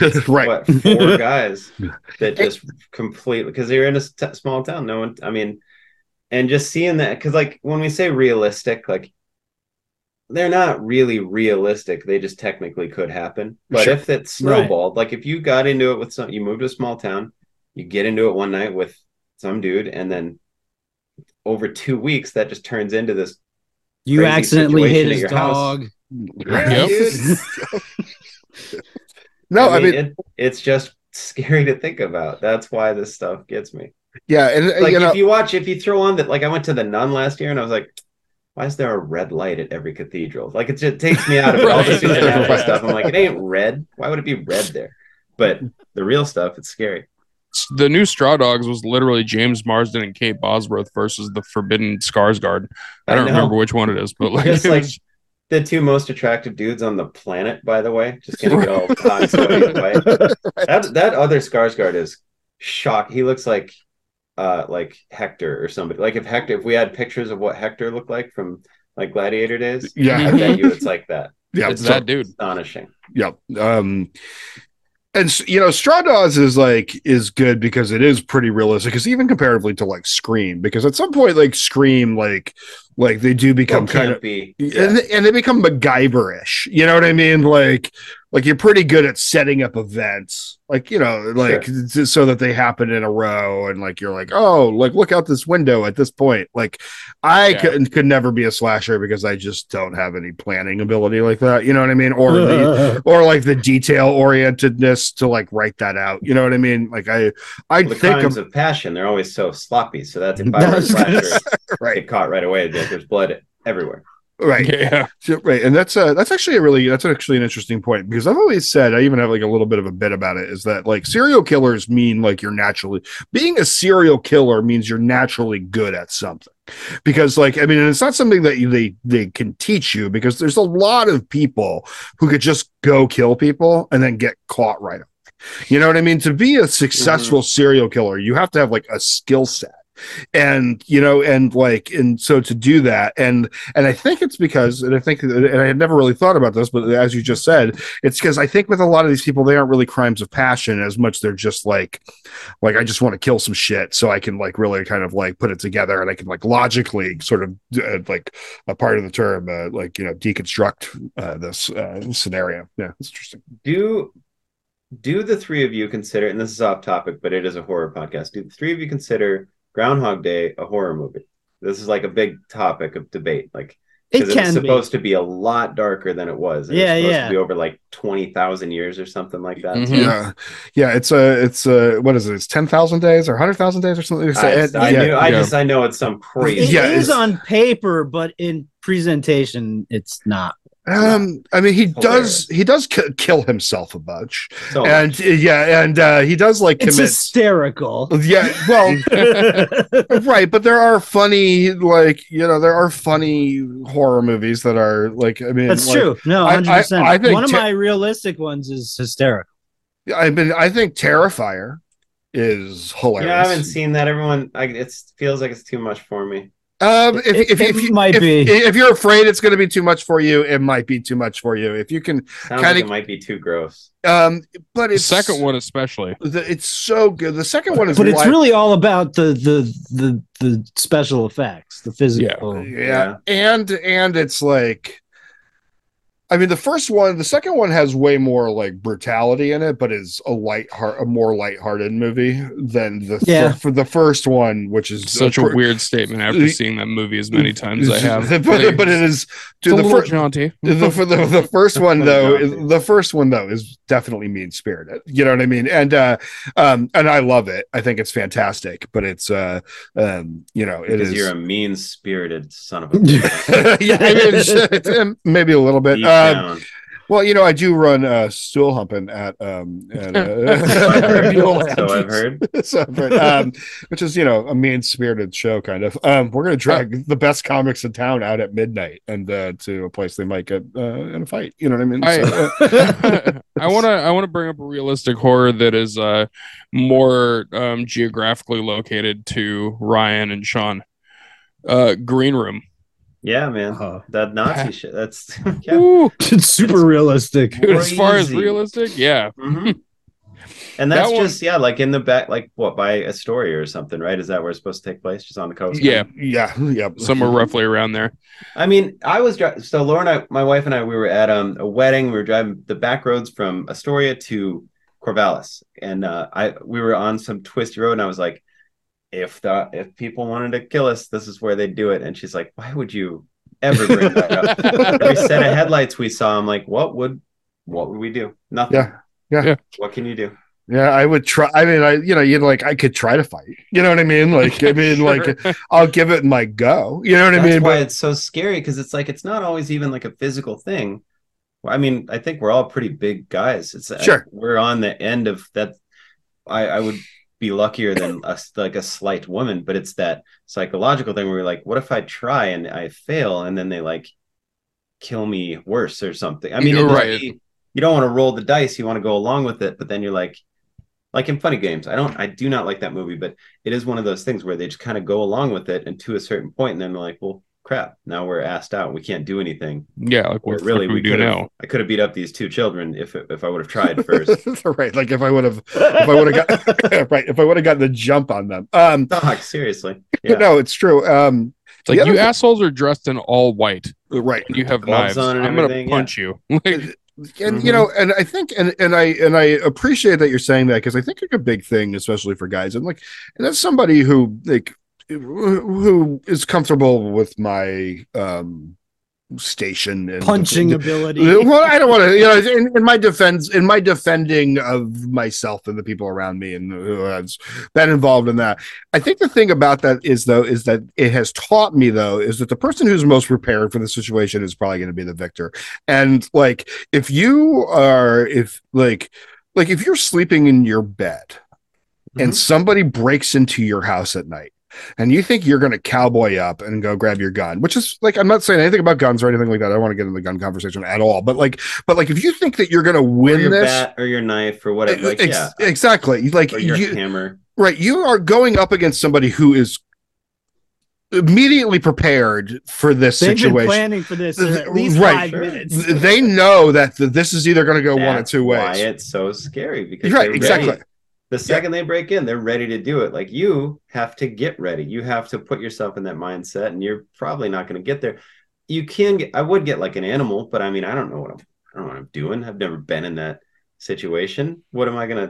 E: 4 guys that just completely, because they're in a small town. No one. I mean, and just seeing that, because like when we say realistic, like they're not really realistic. They just technically could happen. But if it snowballed, like if you got into it with you moved to a small town, you get into it one night with some dude, and then over 2 weeks, that just turns into this.
D: You accidentally hit his dog.
E: No, I mean it's just scary to think about. That's why this stuff gets me.
B: Yeah, and
E: like if you throw on that, like I went to the Nun last year, and I was like, why is there a red light at every cathedral? Like it just takes me out of all the supernatural stuff. I'm like, it ain't red. Why would it be red there? But the real stuff, it's scary.
C: The new Straw Dogs was literally James Marsden and Kate Bosworth versus the Forbidden Skarsgård. I don't remember which one it is, but like,
E: just like the 2 most attractive dudes on the planet, by the way. Just gonna get all hot and sweaty. That other Skarsgård is shock. He looks like Hector or somebody. Like if we had pictures of what Hector looked like from like Gladiator days, I bet you it's like that.
C: Yeah, it's that dude.
E: Astonishing.
B: Yep. And Straw Dogs is good because it is pretty realistic, because even comparatively to like Scream, because at some point like Scream like they do become kind of and they become MacGyver-ish, you know what I mean? Like you're pretty good at setting up events, like so that they happen in a row, and like you're like, oh, like look out this window at this point. Like I could never be a slasher because I just don't have any planning ability like that, you know what I mean? Or like the detail orientedness to like write that out, you know what I mean? Like I
E: the crimes of passion, they're always so sloppy, so that's if I were a slasher, get caught right away. There's blood everywhere.
B: Right. Yeah. Right. And that's actually an interesting point, because I've always said, I even have like a little bit of a bit about it, is that like serial killers mean like being a serial killer means you're naturally good at something. Because like, I mean, it's not something that they can teach you, because there's a lot of people who could just go kill people and then get caught right away. You know what I mean? To be a successful serial killer, you have to have like a skill set. And so to do that, and I think it's because, and I had never really thought about this, but as you just said, it's because I think with a lot of these people, they aren't really crimes of passion as much. They're just like I just want to kill some shit so I can like really kind of like put it together, and I can like logically sort of like a part of the term deconstruct this scenario. Yeah, it's interesting.
E: Do the 3 of you consider, and this is off topic, but it is a horror podcast, do the 3 of you consider Groundhog Day a horror movie? This is like a big topic of debate. Like,
D: It
E: It
D: can
E: was
D: be.
E: supposed to be a lot darker than it was. It was supposed to be over like 20,000 years or something like that.
C: Mhm.
B: Yeah. It's what is it? It's 10,000 days or 100,000 days or something.
E: I know it's some crazy.
D: It is on paper, but in presentation, it's not.
B: I mean, he does kill himself a bunch,
E: So
B: and
E: much.
B: he does like
D: It's
B: commit.
D: hysterical.
B: Yeah, well, right, but there are funny, there are funny horror movies that are like, I mean,
D: That's
B: like,
D: true. No,
B: I
D: 100%.
B: think
D: One of my realistic ones is hysterical.
B: I think Terrifier is hilarious.
E: Yeah, I haven't seen that. It feels like it's too much for me.
B: If you're afraid it's going to be too much for you, it might be too much for you. If you can,
E: it might be too gross.
B: But
C: the second one especially,
B: it's so good. The second one is,
D: but it's really all about the special effects, the physical.
B: Yeah. And it's like, I mean, the second one has way more like brutality in it, but is a more lighthearted movie than for the first one, which is
C: such a weird statement after seeing that movie as many times as I have.
B: But it is
C: jaunty.
B: The first one though is definitely mean spirited. You know what I mean? And I love it. I think it's fantastic. But it's it is.
E: You're a mean spirited son of a bitch.
B: Yeah, I mean, maybe a little bit. Well, I do run stool humping at
E: so I've heard.
B: Which is a mean-spirited show kind of. We're gonna drag the best comics in town out at midnight and to a place they might get in a fight. You know what I mean?
C: I want to bring up a realistic horror that is more geographically located to Ryan and Sean. Green Room.
E: Yeah, man, that Nazi shit. That's
D: it's super realistic.
C: Dude, as far as realistic, yeah.
E: Mm-hmm. And that's just like in the back, like what, by Astoria or something, right? Is that where it's supposed to take place? Just on the coast?
C: Yeah,
B: somewhere
C: roughly around there.
E: I mean, I was so Laura, my wife and I, we were at a wedding. We were driving the back roads from Astoria to Corvallis, and we were on some twisty road, and I was like, if people wanted to kill us, this is where they'd do it. And she's like, why would you ever bring that up? Every set of headlights we saw, I'm like, what would we do? Nothing.
B: Yeah.
E: What can you do?
B: Yeah, I would try. I mean, I could try to fight. You know what I mean? Like, I'll give it my go. You know what I mean?
E: That's why it's so scary, because it's like, it's not always even like a physical thing. I mean, I think we're all pretty big guys.
B: Sure.
E: We're on the end of that. I would be luckier than a slight woman, but it's that psychological thing where you're like, what if I try and I fail and then they like kill me worse or something? I mean,
C: right.
E: You don't want to roll the dice, you want to go along with it, but then you're like in Funny Games, I do not like that movie, but it is one of those things where they just kind of go along with it, and to a certain point, and then they're like, well, crap, now we're asked out, we can't do anything.
C: Yeah, like what really we do now.
E: I could have beat up these two children if I would have tried first.
B: Right, like if I would have gotten the jump on them.
E: Seriously.
B: Yeah. No, it's true.
C: It's like, you assholes are dressed in all white,
B: right?
C: You have knives. I'm gonna punch you.
B: And and I think and I appreciate that you're saying that, because I think like a big thing, especially for guys, and that's somebody who is comfortable with my station and
D: punching ability.
B: Well, I don't want to, in my defending of myself and the people around me and who has been involved in that. I think the thing about that is that it has taught me is that the person who's most prepared for the situation is probably going to be the victor. And like, if you're sleeping in your bed and somebody breaks into your house at night, and you think you're going to cowboy up and go grab your gun, which is like, I'm not saying anything about guns or anything like that. I don't want to get into the gun conversation at all. But if you think that you're going to win
E: your
B: this,
E: bat or your knife or whatever,
B: exactly, like
E: or your hammer,
B: right? You are going up against somebody who is immediately prepared for this situation.
D: They've been planning for this at least 5 minutes.
B: They know that this is either going to go one of two ways.
E: Why it's so scary, because
B: exactly.
E: The second they break in, they're ready to do it. Like, you have to get ready. You have to put yourself in that mindset, and you're probably not going to get there. I would get like an animal, but I mean, I don't know what I'm doing. I've never been in that situation. What am I going to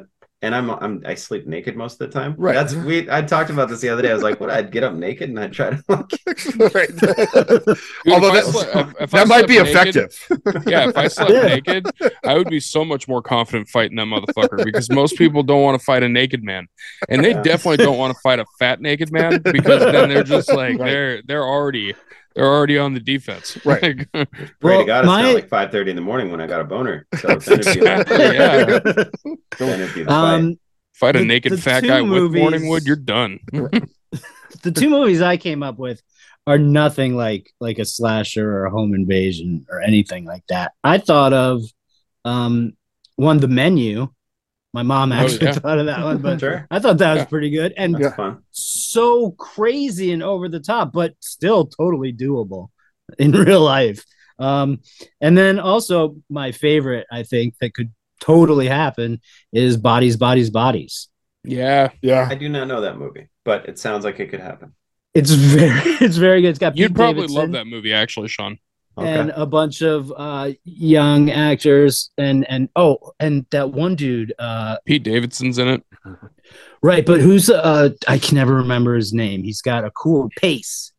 E: and I sleep naked most of the time.
B: Right.
E: I talked about this the other day. I was like, I'd get up naked and I'd try to
B: Right.
C: Dude,
B: Although that might be effective.
C: Yeah, if I slept naked, I would be so much more confident fighting that motherfucker, because most people don't want to fight a naked man, and they definitely don't want to fight a fat naked man, because then they're just like they're already on the defense.
B: Right.
E: Pray to God it's not like 5:30 in the morning when I got a boner. So then it'd be the fight.
C: Fight a naked fat guy with morning wood, you're done.
D: The two movies I came up with are nothing like a slasher or a home invasion or anything like that. I thought of one, The Menu. My mom actually thought of that one, but sure. I thought that was pretty good and so crazy and over the top, but still totally doable in real life. And then also my favorite, I think, that could totally happen is Bodies, Bodies, Bodies.
C: Yeah.
E: I do not know that movie, but it sounds like it could happen.
D: It's very good. It's got
C: You'd probably love that movie, actually, Sean.
D: And a bunch of young actors and that one dude,
C: Pete Davidson's in it,
D: right? But who's I can never remember his name. He's got a cool Pace.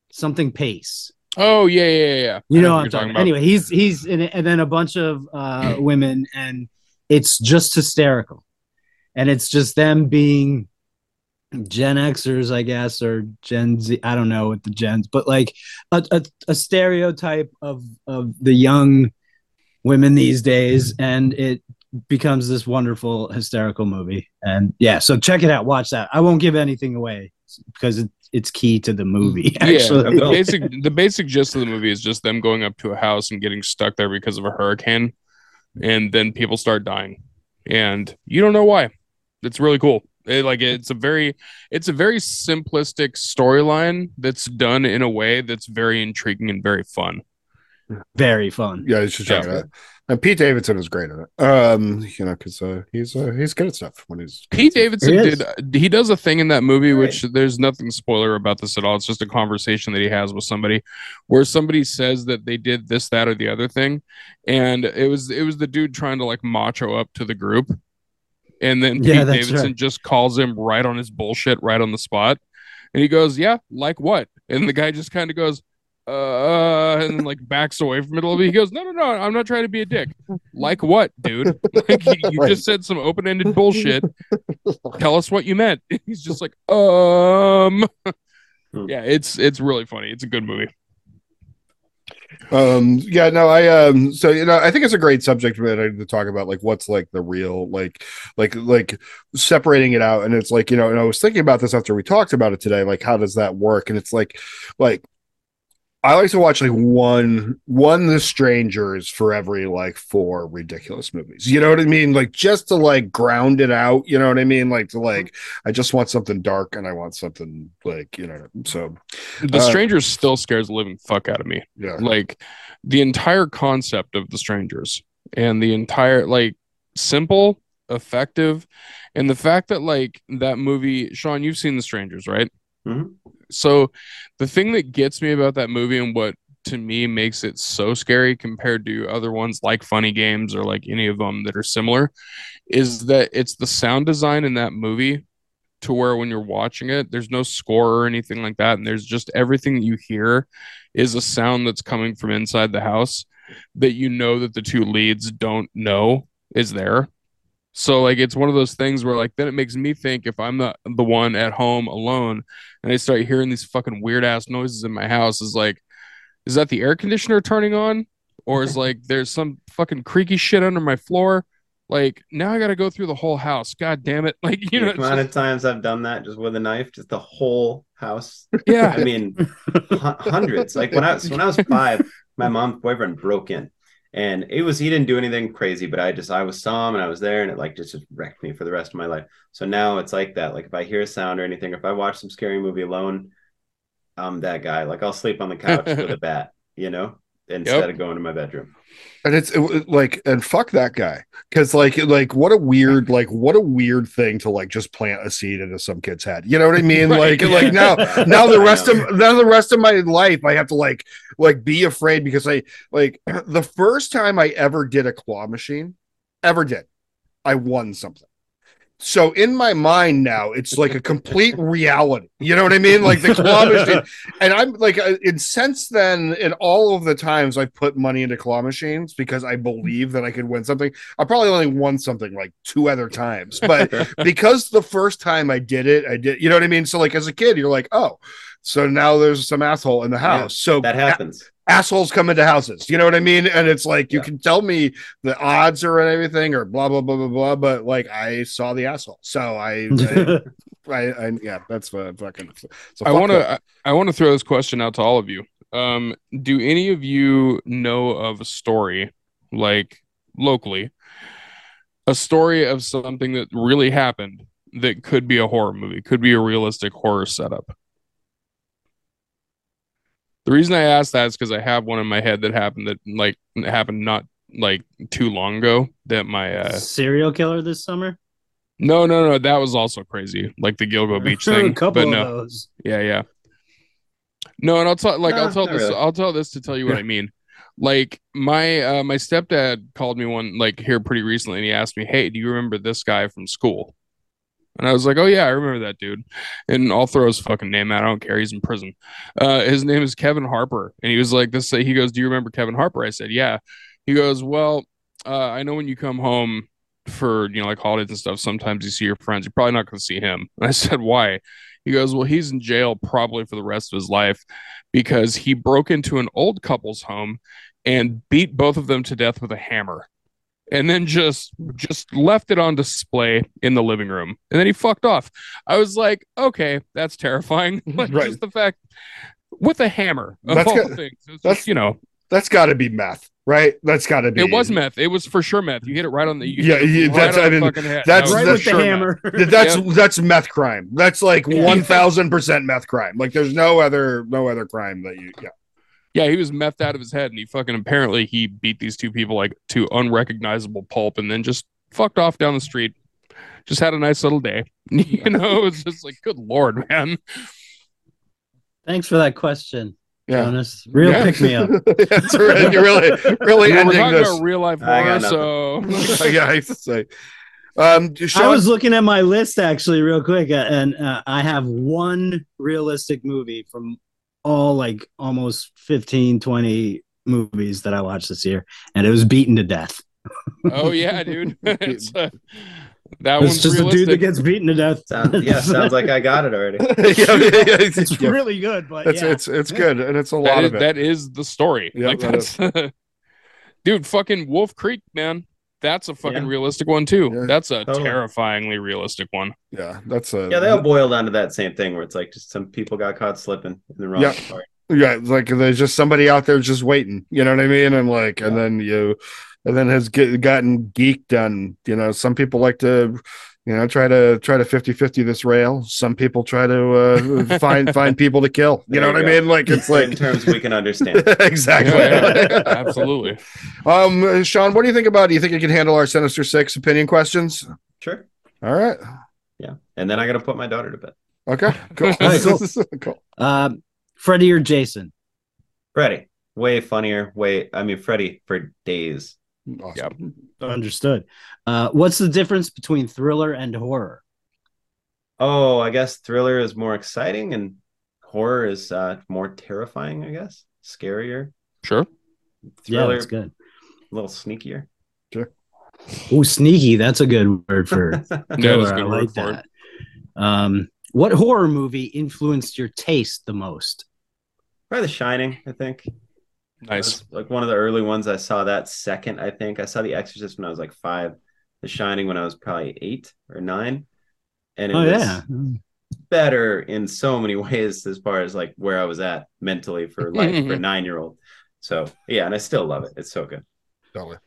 C: Oh yeah.
D: You know what I'm talking about. Anyway, he's in it, and then a bunch of women, and it's just hysterical, and it's just them being Gen Xers, I guess, or Gen Z. I don't know what the gens, but like a stereotype of the young women these days, and it becomes this wonderful hysterical movie. And so check it out, watch that. I won't give anything away because it's key to the movie. Actually,
C: the basic gist of the movie is just them going up to a house and getting stuck there because of a hurricane, and then people start dying, and you don't know why. It's really cool. It's a very simplistic storyline that's done in a way that's very intriguing and very fun.
D: Very fun.
B: Yeah, you should check it out. And Pete Davidson is great at it. Because he's good at stuff when he's.
C: Pete Davidson he does a thing in that movie, which there's nothing spoiler about this at all. It's just a conversation that he has with somebody, where somebody says that they did this, that, or the other thing, and it was the dude trying to like macho up to the group. And then Pete Davidson just calls him right on his bullshit, right on the spot. And he goes, yeah, like what? And the guy just kind of goes, and then like backs away from it a little bit. He goes, no, I'm not trying to be a dick. Like what, dude? Like you just said some open-ended bullshit. Tell us what you meant. He's just like, Yeah, it's really funny. It's a good movie.
B: I think it's a great subject to talk about, like what's like the real like separating it out. And it's like, and I was thinking about this after we talked about it today, like how does that work? And it's like I like to watch like one The Strangers for every like 4 ridiculous movies. You know what I mean? Like just to like ground it out. You know what I mean? Like to like I just want something dark and I want something like So
C: The Strangers still scares the living fuck out of me.
B: Yeah,
C: like the entire concept of The Strangers and the entire like simple, effective, and the fact that like that movie. Sean, you've seen The Strangers, right?
E: Mm-hmm.
C: So the thing that gets me about that movie and what to me makes it so scary compared to other ones like Funny Games or like any of them that are similar is that it's the sound design in that movie to where when you're watching it, there's no score or anything like that. And there's just everything that you hear is a sound that's coming from inside the house that that the two leads don't know is there. So like it's one of those things where like then it makes me think if I'm the one at home alone and I start hearing these fucking weird ass noises in my house, is that the air conditioner turning on, or is like there's some fucking creaky shit under my floor? Like now I got to go through the whole house. God damn it! Like
E: the amount of times I've done that just with a knife, just the whole house.
C: Yeah,
E: I mean hundreds. Like when I was 5, my mom's boyfriend broke in. And he didn't do anything crazy, but I saw him and I was there, and it like just wrecked me for the rest of my life. So now it's like that. Like if I hear a sound or anything, if I watch some scary movie alone, I'm that guy. Like I'll sleep on the couch with a bat, instead of going to my bedroom.
B: And and fuck that guy. Cause like what a weird thing to like just plant a seed into some kid's head. You know what I mean? Right. Like now the rest of my life, I have to like be afraid because I like the first time I ever did a claw machine, I won something. So in my mind now, it's like a complete reality. You know what I mean? Like the claw machine. And I'm like, and since then, in all of the times I've put money into claw machines because I believe that I could win something, I probably only won something like 2 other times. But because the first time I did it, you know what I mean? So like as a kid, you're like, oh, so now there's some asshole in the house. So
E: that happens.
B: Assholes come into houses, you know what I mean? And it's like you can tell me the odds or everything or blah blah blah blah blah, but like I saw the asshole, so I yeah, that's fucking. So
C: I want to throw this question out to all of you. Do any of you know of a story, like locally, a story of something that really happened that could be a horror movie, could be a realistic horror setup? The reason I asked that is because I have one in my head that happened not like too long ago. That my
D: serial killer this summer.
C: No, that was also crazy, like the Gilgo Beach thing.
D: A couple of those.
C: Yeah. No, and I'll tell this to tell you what I mean. Like my my stepdad called me one like here pretty recently, and he asked me, "Hey, do you remember this guy from school?" And I was like, "Oh yeah, I remember that dude." And I'll throw his fucking name out. I don't care. He's in prison. His name is Kevin Harper. And he was like this. He goes, "Do you remember Kevin Harper?" I said, "Yeah." He goes, "Well, I know when you come home for like holidays and stuff, sometimes you see your friends. You're probably not going to see him." And I said, "Why?" He goes, "Well, he's in jail probably for the rest of his life because he broke into an old couple's home and beat both of them to death with a hammer." And then just left it on display in the living room, and then he fucked off. I was like, okay, that's terrifying. Like just the fact with a hammer of all things. That's
B: that's got to be meth, right? That's got to be.
C: It was meth. It was for sure meth. You hit it right on the
B: that's
C: right on the fucking head.
D: That's right with the hammer.
B: That's meth crime. That's like 1000% meth crime. Like there's no other crime that you
C: Yeah, he was methed out of his head, and he beat these two people like to unrecognizable pulp, and then just fucked off down the street. Just had a nice little day. It's just like, good Lord, man.
D: Thanks for that question, Jonas. Pick me up.
B: That's right. You're really
C: we're
B: ending
C: talking
B: this.
C: about real life horror, so
B: yeah, I used to say.
D: I was looking at my list actually real quick, and I have one realistic movie from all like almost 15, 20 movies that I watched this year, and it was Beaten to Death.
C: Oh yeah, dude. It's
D: just a dude that gets beaten to death.
E: Sounds like I got it already.
D: It's really good, but
B: it's good, and it's a lot of it.
C: That is the story. Like that's dude, fucking Wolf Creek, man. That's a fucking realistic one too. Yeah, that's a terrifyingly realistic one.
B: Yeah, that's a
E: they all boil down to that same thing where it's like just some people got caught slipping in the wrong part.
B: Yeah, like there's just somebody out there just waiting. You know what I mean? And like, and then has gotten geeked on. Some people like to, try to 50-50 this rail. Some people try to find people to kill. You know what I mean? Like it's like
E: in terms we can understand.
B: Exactly.
C: Yeah, absolutely.
B: Sean, what do you think about? Do you think you can handle our Sinister Six opinion questions?
E: Sure.
B: All right.
E: Yeah, and then I got to put my daughter to bed.
B: Okay. Cool.
D: Cool. Freddy or Jason?
E: Freddy. Way funnier. Freddy for days.
B: Awesome.
D: Yep. Understood. What's the difference between thriller and horror?
E: Oh, I guess thriller is more exciting and horror is more terrifying, I guess. Scarier.
C: Sure.
E: Thriller,
D: that's good.
E: A little sneakier.
B: Sure.
D: Oh, sneaky. That's a good word for thriller. I like that. What horror movie influenced your taste the most?
E: Probably The Shining, I think.
C: Nice.
E: Like one of the early ones. I saw that second, I think. I saw The Exorcist when I was like 5. The Shining when I was probably 8 or 9. And it was better in so many ways as far as like where I was at mentally for life for a 9-year-old. So yeah, and I still love it. It's so good.
B: Totally.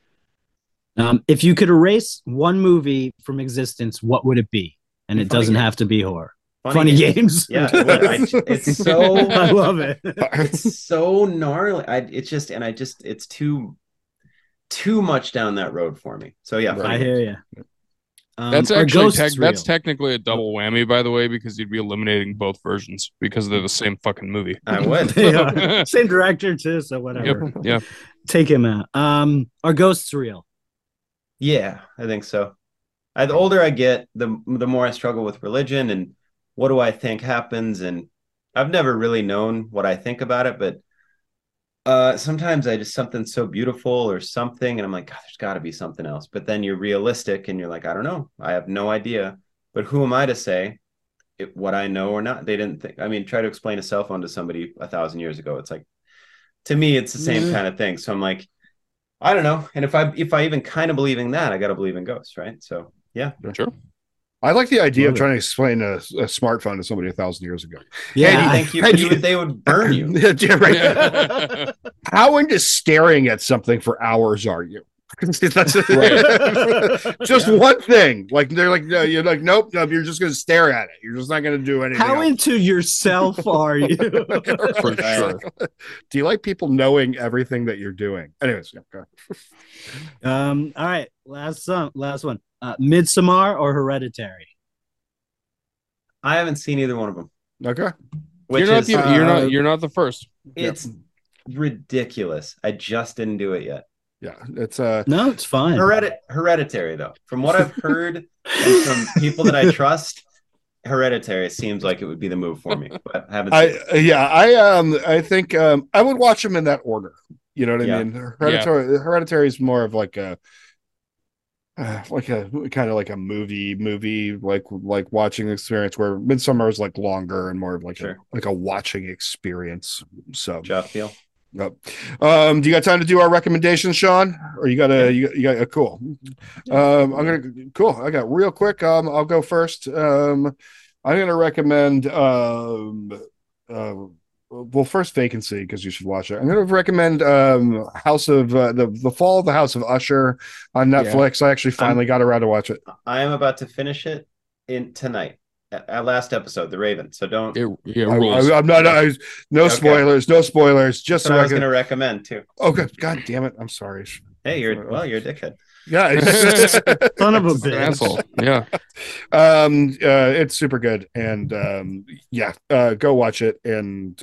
D: If you could erase one movie from existence, what would it be? And it doesn't have to be horror. Funny games.
E: Yeah, it's so.
D: I love it.
E: It's so gnarly. It's too much down that road for me. So yeah,
D: I hear you.
C: That's actually that's technically a double whammy, by the way, because you'd be eliminating both versions because they're the same fucking movie.
E: I would.
D: Same director too, so whatever.
C: Yep.
D: Take him out. Are ghosts real?
E: Yeah, I think so. The older I get, the more I struggle with religion and what do I think happens. And I've never really known what I think about it, but sometimes I just something so beautiful or something, and I'm like, God, there's got to be something else. But then you're realistic, and you're like, I don't know, I have no idea. But who am I to say what I know or not? They didn't think. I mean, try to explain a cell phone to somebody 1,000 years ago. It's like, to me, it's the same kind of thing. So I'm like, I don't know. And if I even kind of believe in that, I got to believe in ghosts, right? So yeah,
C: sure.
B: I like the idea of trying to explain a smartphone to somebody 1,000 years ago.
E: Yeah, they would burn you.
B: Yeah, right. How into staring at something for hours are you? That's just one thing. Like they're like, no, you're like, nope, you're just going to stare at it. You're just not going to do anything.
D: How into yourself are you?
C: For sure.
B: Do you like people knowing everything that you're doing? Anyways, yeah, go
D: ahead. All right, last one. Midsommar or Hereditary?
E: I haven't seen either one of them.
B: Okay,
C: you're not the first.
E: It's ridiculous. I just didn't do it yet.
B: Yeah, it's
D: no, it's fine.
E: Hereditary though, from what I've heard and from people that I trust, Hereditary seems like it would be the move for me. But I haven't.
B: I think I would watch them in that order. You know what I mean? Hereditary is more of like a kind of like a movie like watching experience, where Midsommar is like longer and more of like a watching experience. So
E: Jeff feel.
B: Yep. Do you got time to do our recommendations, Sean? Or you got cool. Cool. I got real quick. I'll go first. I'm gonna recommend first Vacancy, because you should watch it. I'm going to recommend House of the Fall of the House of Usher on Netflix. I actually finally got around to watch it. I
E: am about to finish it tonight. At last episode, The Raven. So don't.
B: I'm not. No spoilers. No spoilers. Just
E: so I was going to recommend too.
B: Okay. God damn it. I'm sorry.
E: Hey, you're a dickhead.
B: Yeah,
D: son of a bitch.
C: Asshole. Yeah.
B: It's super good, and go watch it, and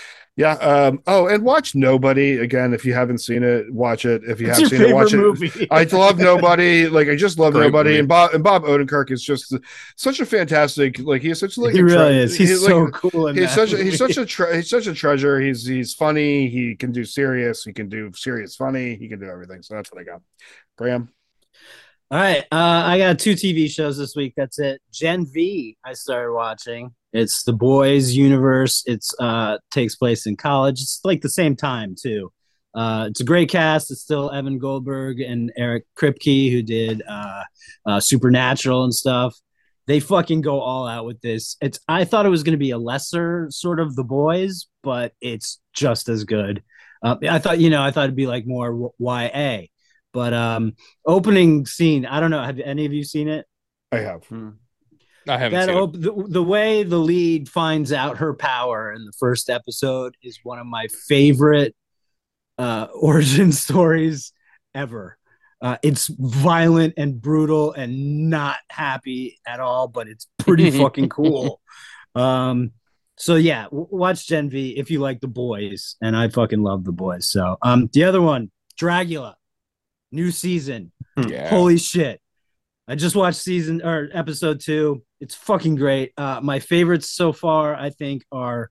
B: and watch Nobody again if you haven't seen it. Watch it if you have seen it. Watch it. I love Nobody. Like I just love Nobody, and Bob Odenkirk is just such a fantastic. Like he's such like
D: he really is. He's so cool.
B: He's such a treasure. He's funny. He can do serious. He can do serious funny. He can do everything. So that's what I got. Graham.
D: All right. I got 2 TV shows this week. That's it. Gen V, I started watching. It's The Boys universe. It's takes place in college. It's like the same time, too. It's a great cast. It's still Evan Goldberg and Eric Kripke, who did Supernatural and stuff. They fucking go all out with this. I thought it was going to be a lesser sort of The Boys, but it's just as good. I thought it'd be like more YA. But opening scene, I don't know. Have any of you seen it?
B: I have.
C: I haven't seen it.
D: The way the lead finds out her power in the first episode is one of my favorite origin stories ever. It's violent and brutal and not happy at all, but it's pretty fucking cool. So yeah, watch Gen V if you like The Boys, and I fucking love The Boys. So the other one, Dragula. New season.
C: Yeah.
D: Holy shit. I just watched episode 2. It's fucking great. My favorites so far, I think, are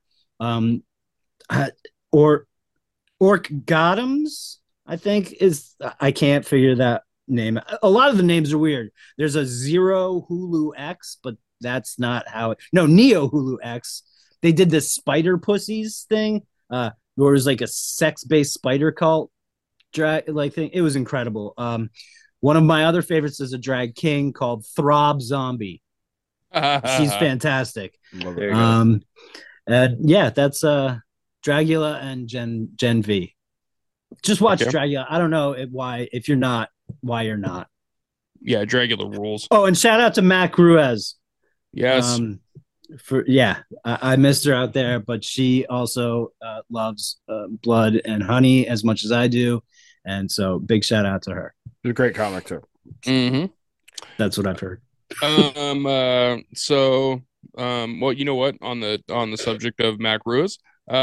D: Orc Gothams, I think I can't figure that name. A lot of the names are weird. There's a Zero Hulu X, but that's not how Neo Hulu X. They did this Spider Pussies thing, where it was like a sex-based spider cult thing. It was incredible. One of my other favorites is a drag king called Throb Zombie. She's fantastic. That's Dragula and Gen V. Just watch Dragula. I don't know why you're not.
C: Yeah, Dragula rules.
D: Oh, and shout out to Mac Ruiz.
C: Yes.
D: I missed her out there, but she also loves Blood and Honey as much as I do. And so big shout out to her.
B: It's a great comic too.
C: Mm-hmm.
D: That's what I've heard.
C: Well, you know what? On the subject of Mac Ruiz,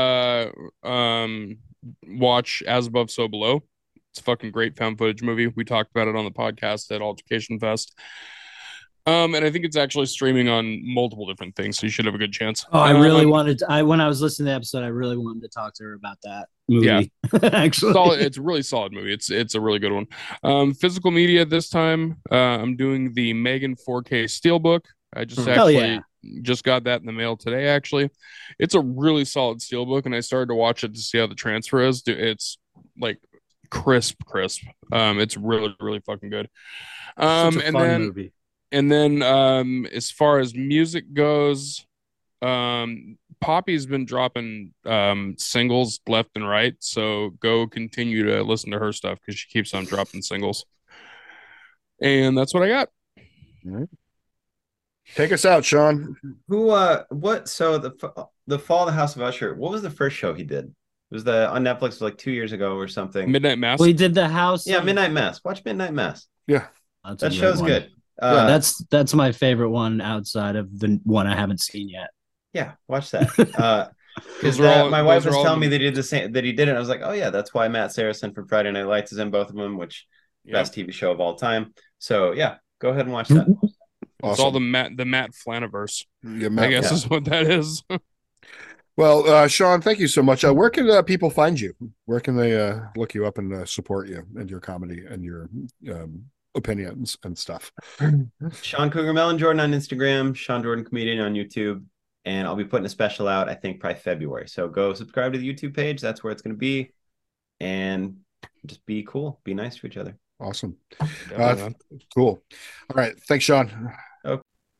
C: watch As Above, So Below. It's a fucking great found footage movie. We talked about it on the podcast at Altercation Fest. And I think it's actually streaming on multiple different things, so you should have a good chance.
D: Oh, I really wanted to, when I was listening to the episode, I really wanted to talk to her about that movie. Yeah. Actually.
C: It's a really solid movie. It's a really good one. Physical media this time. I'm doing the Megan 4K Steelbook. I just just got that in the mail today, actually. It's a really solid steelbook, and I started to watch it to see how the transfer is. It's like crisp. It's really, really fucking good.
D: Such a fun movie.
C: And then as far as music goes, Poppy's been dropping singles left and right, so go continue to listen to her stuff because she keeps on dropping singles. And that's what I got.
B: All right. Take us out, Sean.
E: What? So the Fall of the House of Usher. What was the first show he did? It was on Netflix like 2 years ago or something.
C: Midnight Mass.
D: We did the house.
E: Yeah, Midnight Mass. Watch Midnight Mass.
B: Yeah,
E: that show's good.
D: That's my favorite one outside of the one I haven't seen yet.
E: Yeah, watch that. Because my wife was telling me they did the same, that he did it. And I was like, oh yeah, that's why Matt Saracen from Friday Night Lights is in both of them, which best TV show of all time. So yeah, go ahead and watch that.
C: It's all the Matt Flaniverse. I guess is what that is.
B: Well, Sean, thank you so much. Where can people find you? Where can they look you up and support you and your comedy and your opinions and stuff?
E: Sean Cougar Mellon Jordan on Instagram, Sean Jordan Comedian on YouTube, and I'll be putting a special out, I think, probably February. So go subscribe to the YouTube page. That's where it's going to be. And just be cool. Be nice to each other.
B: Awesome. Cool. All right. Thanks, Sean.
E: Okay.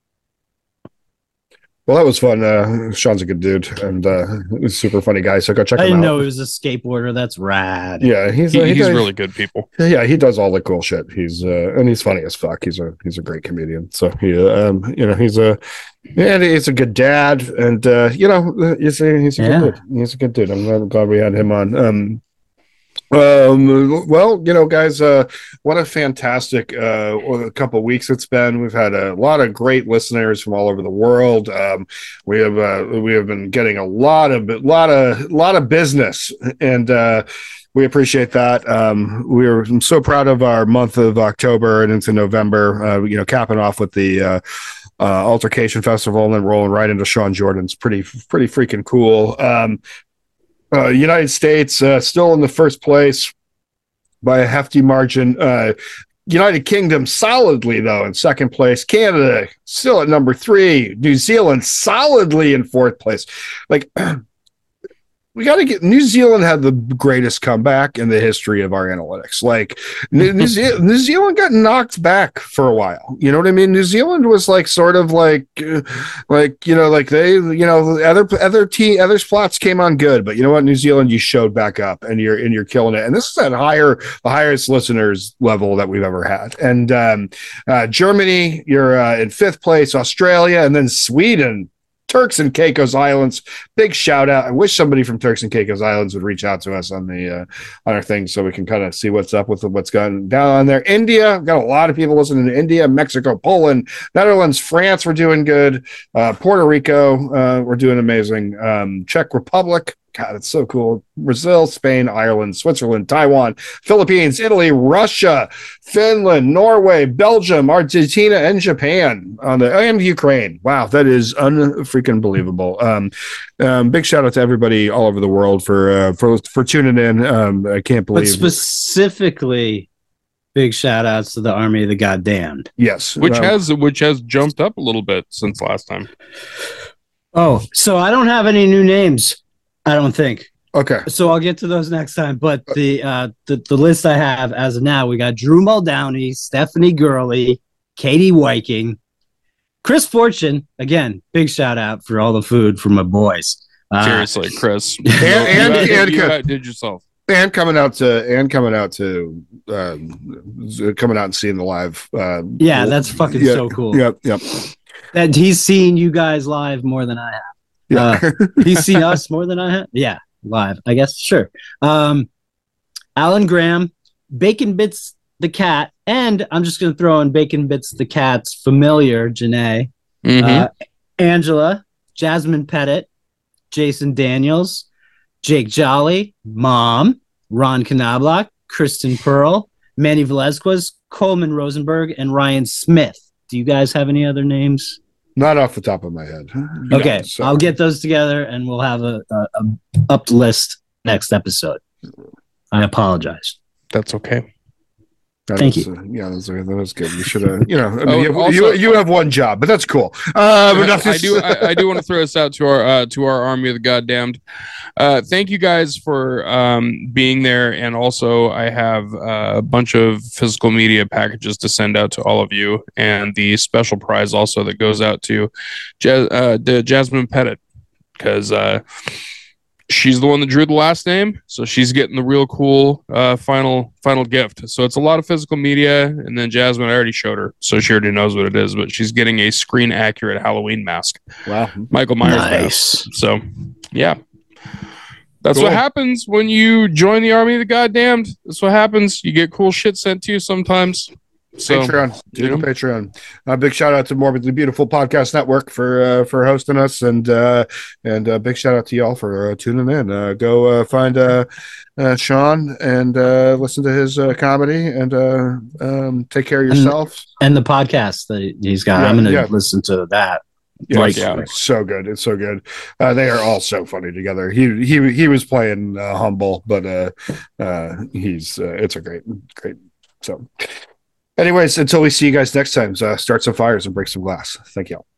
B: Well, that was fun. Sean's a good dude and a super funny guy. So go check him out.
D: I didn't know he was a skateboarder. That's rad.
B: Yeah, he's
C: really good people.
B: Yeah, he does all the cool shit. He's funny as fuck. He's a great comedian. So he's a good dad, and he's a good dude. He's a good dude. I'm glad we had him on. Well, guys, what a fantastic couple of weeks it's been. We've had a lot of great listeners from all over the world. We have been getting a lot of business, and we appreciate that. I'm so proud of our month of October and into November. Capping off with the Altercation Festival and then rolling right into Sean Jordan's pretty freaking cool. United States still in the first place by a hefty margin. United Kingdom solidly, though, in second place. Canada still at number 3. New Zealand solidly in fourth place. Like, we got to get New Zealand had the greatest comeback in the history of our analytics. Like New Zealand got knocked back for a while. You know what I mean? New Zealand was like sort of like other plots came on good, but you know what? New Zealand, you showed back up and you're killing it. And this is at the highest listeners level that we've ever had. And Germany, you're in 5th place. Australia, and then Sweden. Turks and Caicos Islands, big shout out. I wish somebody from Turks and Caicos Islands would reach out to us on our thing so we can kind of see what's up with what's going down on there. India, got a lot of people listening to India, Mexico, Poland, Netherlands, France, we're doing good. Puerto Rico, we're doing amazing. Czech Republic, God, it's so cool. Brazil, Spain, Ireland, Switzerland, Taiwan, Philippines, Italy, Russia, Finland, Norway, Belgium, Argentina, and Japan and Ukraine. Wow, that is unfreaking believable. Big shout out to everybody all over the world for tuning in. I can't believe.
D: But specifically, big shout outs to the Army of the Goddamned.
B: Yes,
C: which has jumped up a little bit since last time.
D: Oh, so I don't have any new names. I don't think.
B: Okay.
D: So I'll get to those next time. But the list I have as of now, we got Drew Muldowney, Stephanie Gurley, Katie Viking, Chris Fortune. Again, big shout out for all the food from my boys.
C: Seriously, Chris.
B: and
C: you did yourself.
B: And coming out and seeing the live.
D: That's fucking so cool.
B: Yep.
D: That he's seen you guys live more than I have. He's seen us more than I have. Yeah, live, I guess. Sure. Alan Graham, Bacon Bits the cat, and I'm just going to throw in Bacon Bits the cat's familiar, Janae, Angela, Jasmine Pettit, Jason Daniels, Jake Jolly, Mom, Ron Knobloch, Kristen Pearl, Manny Velazquez, Coleman Rosenberg, and Ryan Smith. Do you guys have any other names?
B: Not off the top of my head.
D: Okay, so I'll get those together and we'll have a up list next episode. I apologize.
C: That's okay.
D: Thank you.
B: Yeah, that was good. You should have, you have one job, but that's cool.
C: I do want to throw us out to our Army of the Goddamned. Thank you guys for being there, and also I have a bunch of physical media packages to send out to all of you, and the special prize also that goes out to Jasmine Pettit, because she's the one that drew the last name, so she's getting the real cool final gift. So it's a lot of physical media, and then Jasmine, I already showed her, so she already knows what it is, but she's getting a screen accurate Halloween mask.
B: Wow.
C: Michael Myers mask. So yeah, that's cool. What happens when you join the Army of the Goddamned. That's what happens. You get cool shit sent to you sometimes. So,
B: Patreon, Patreon. Big shout out to Morbidly Beautiful Podcast Network for hosting us, and big shout out to y'all for tuning in. Go find Sean and listen to his comedy, and take care of yourself
D: and the podcast that he's got. I'm going to listen to that.
B: Yeah, it's so good. It's so good. They are all so funny together. He was playing humble, but it's a great. So. Anyways, until we see you guys next time, start some fires and break some glass. Thank you all.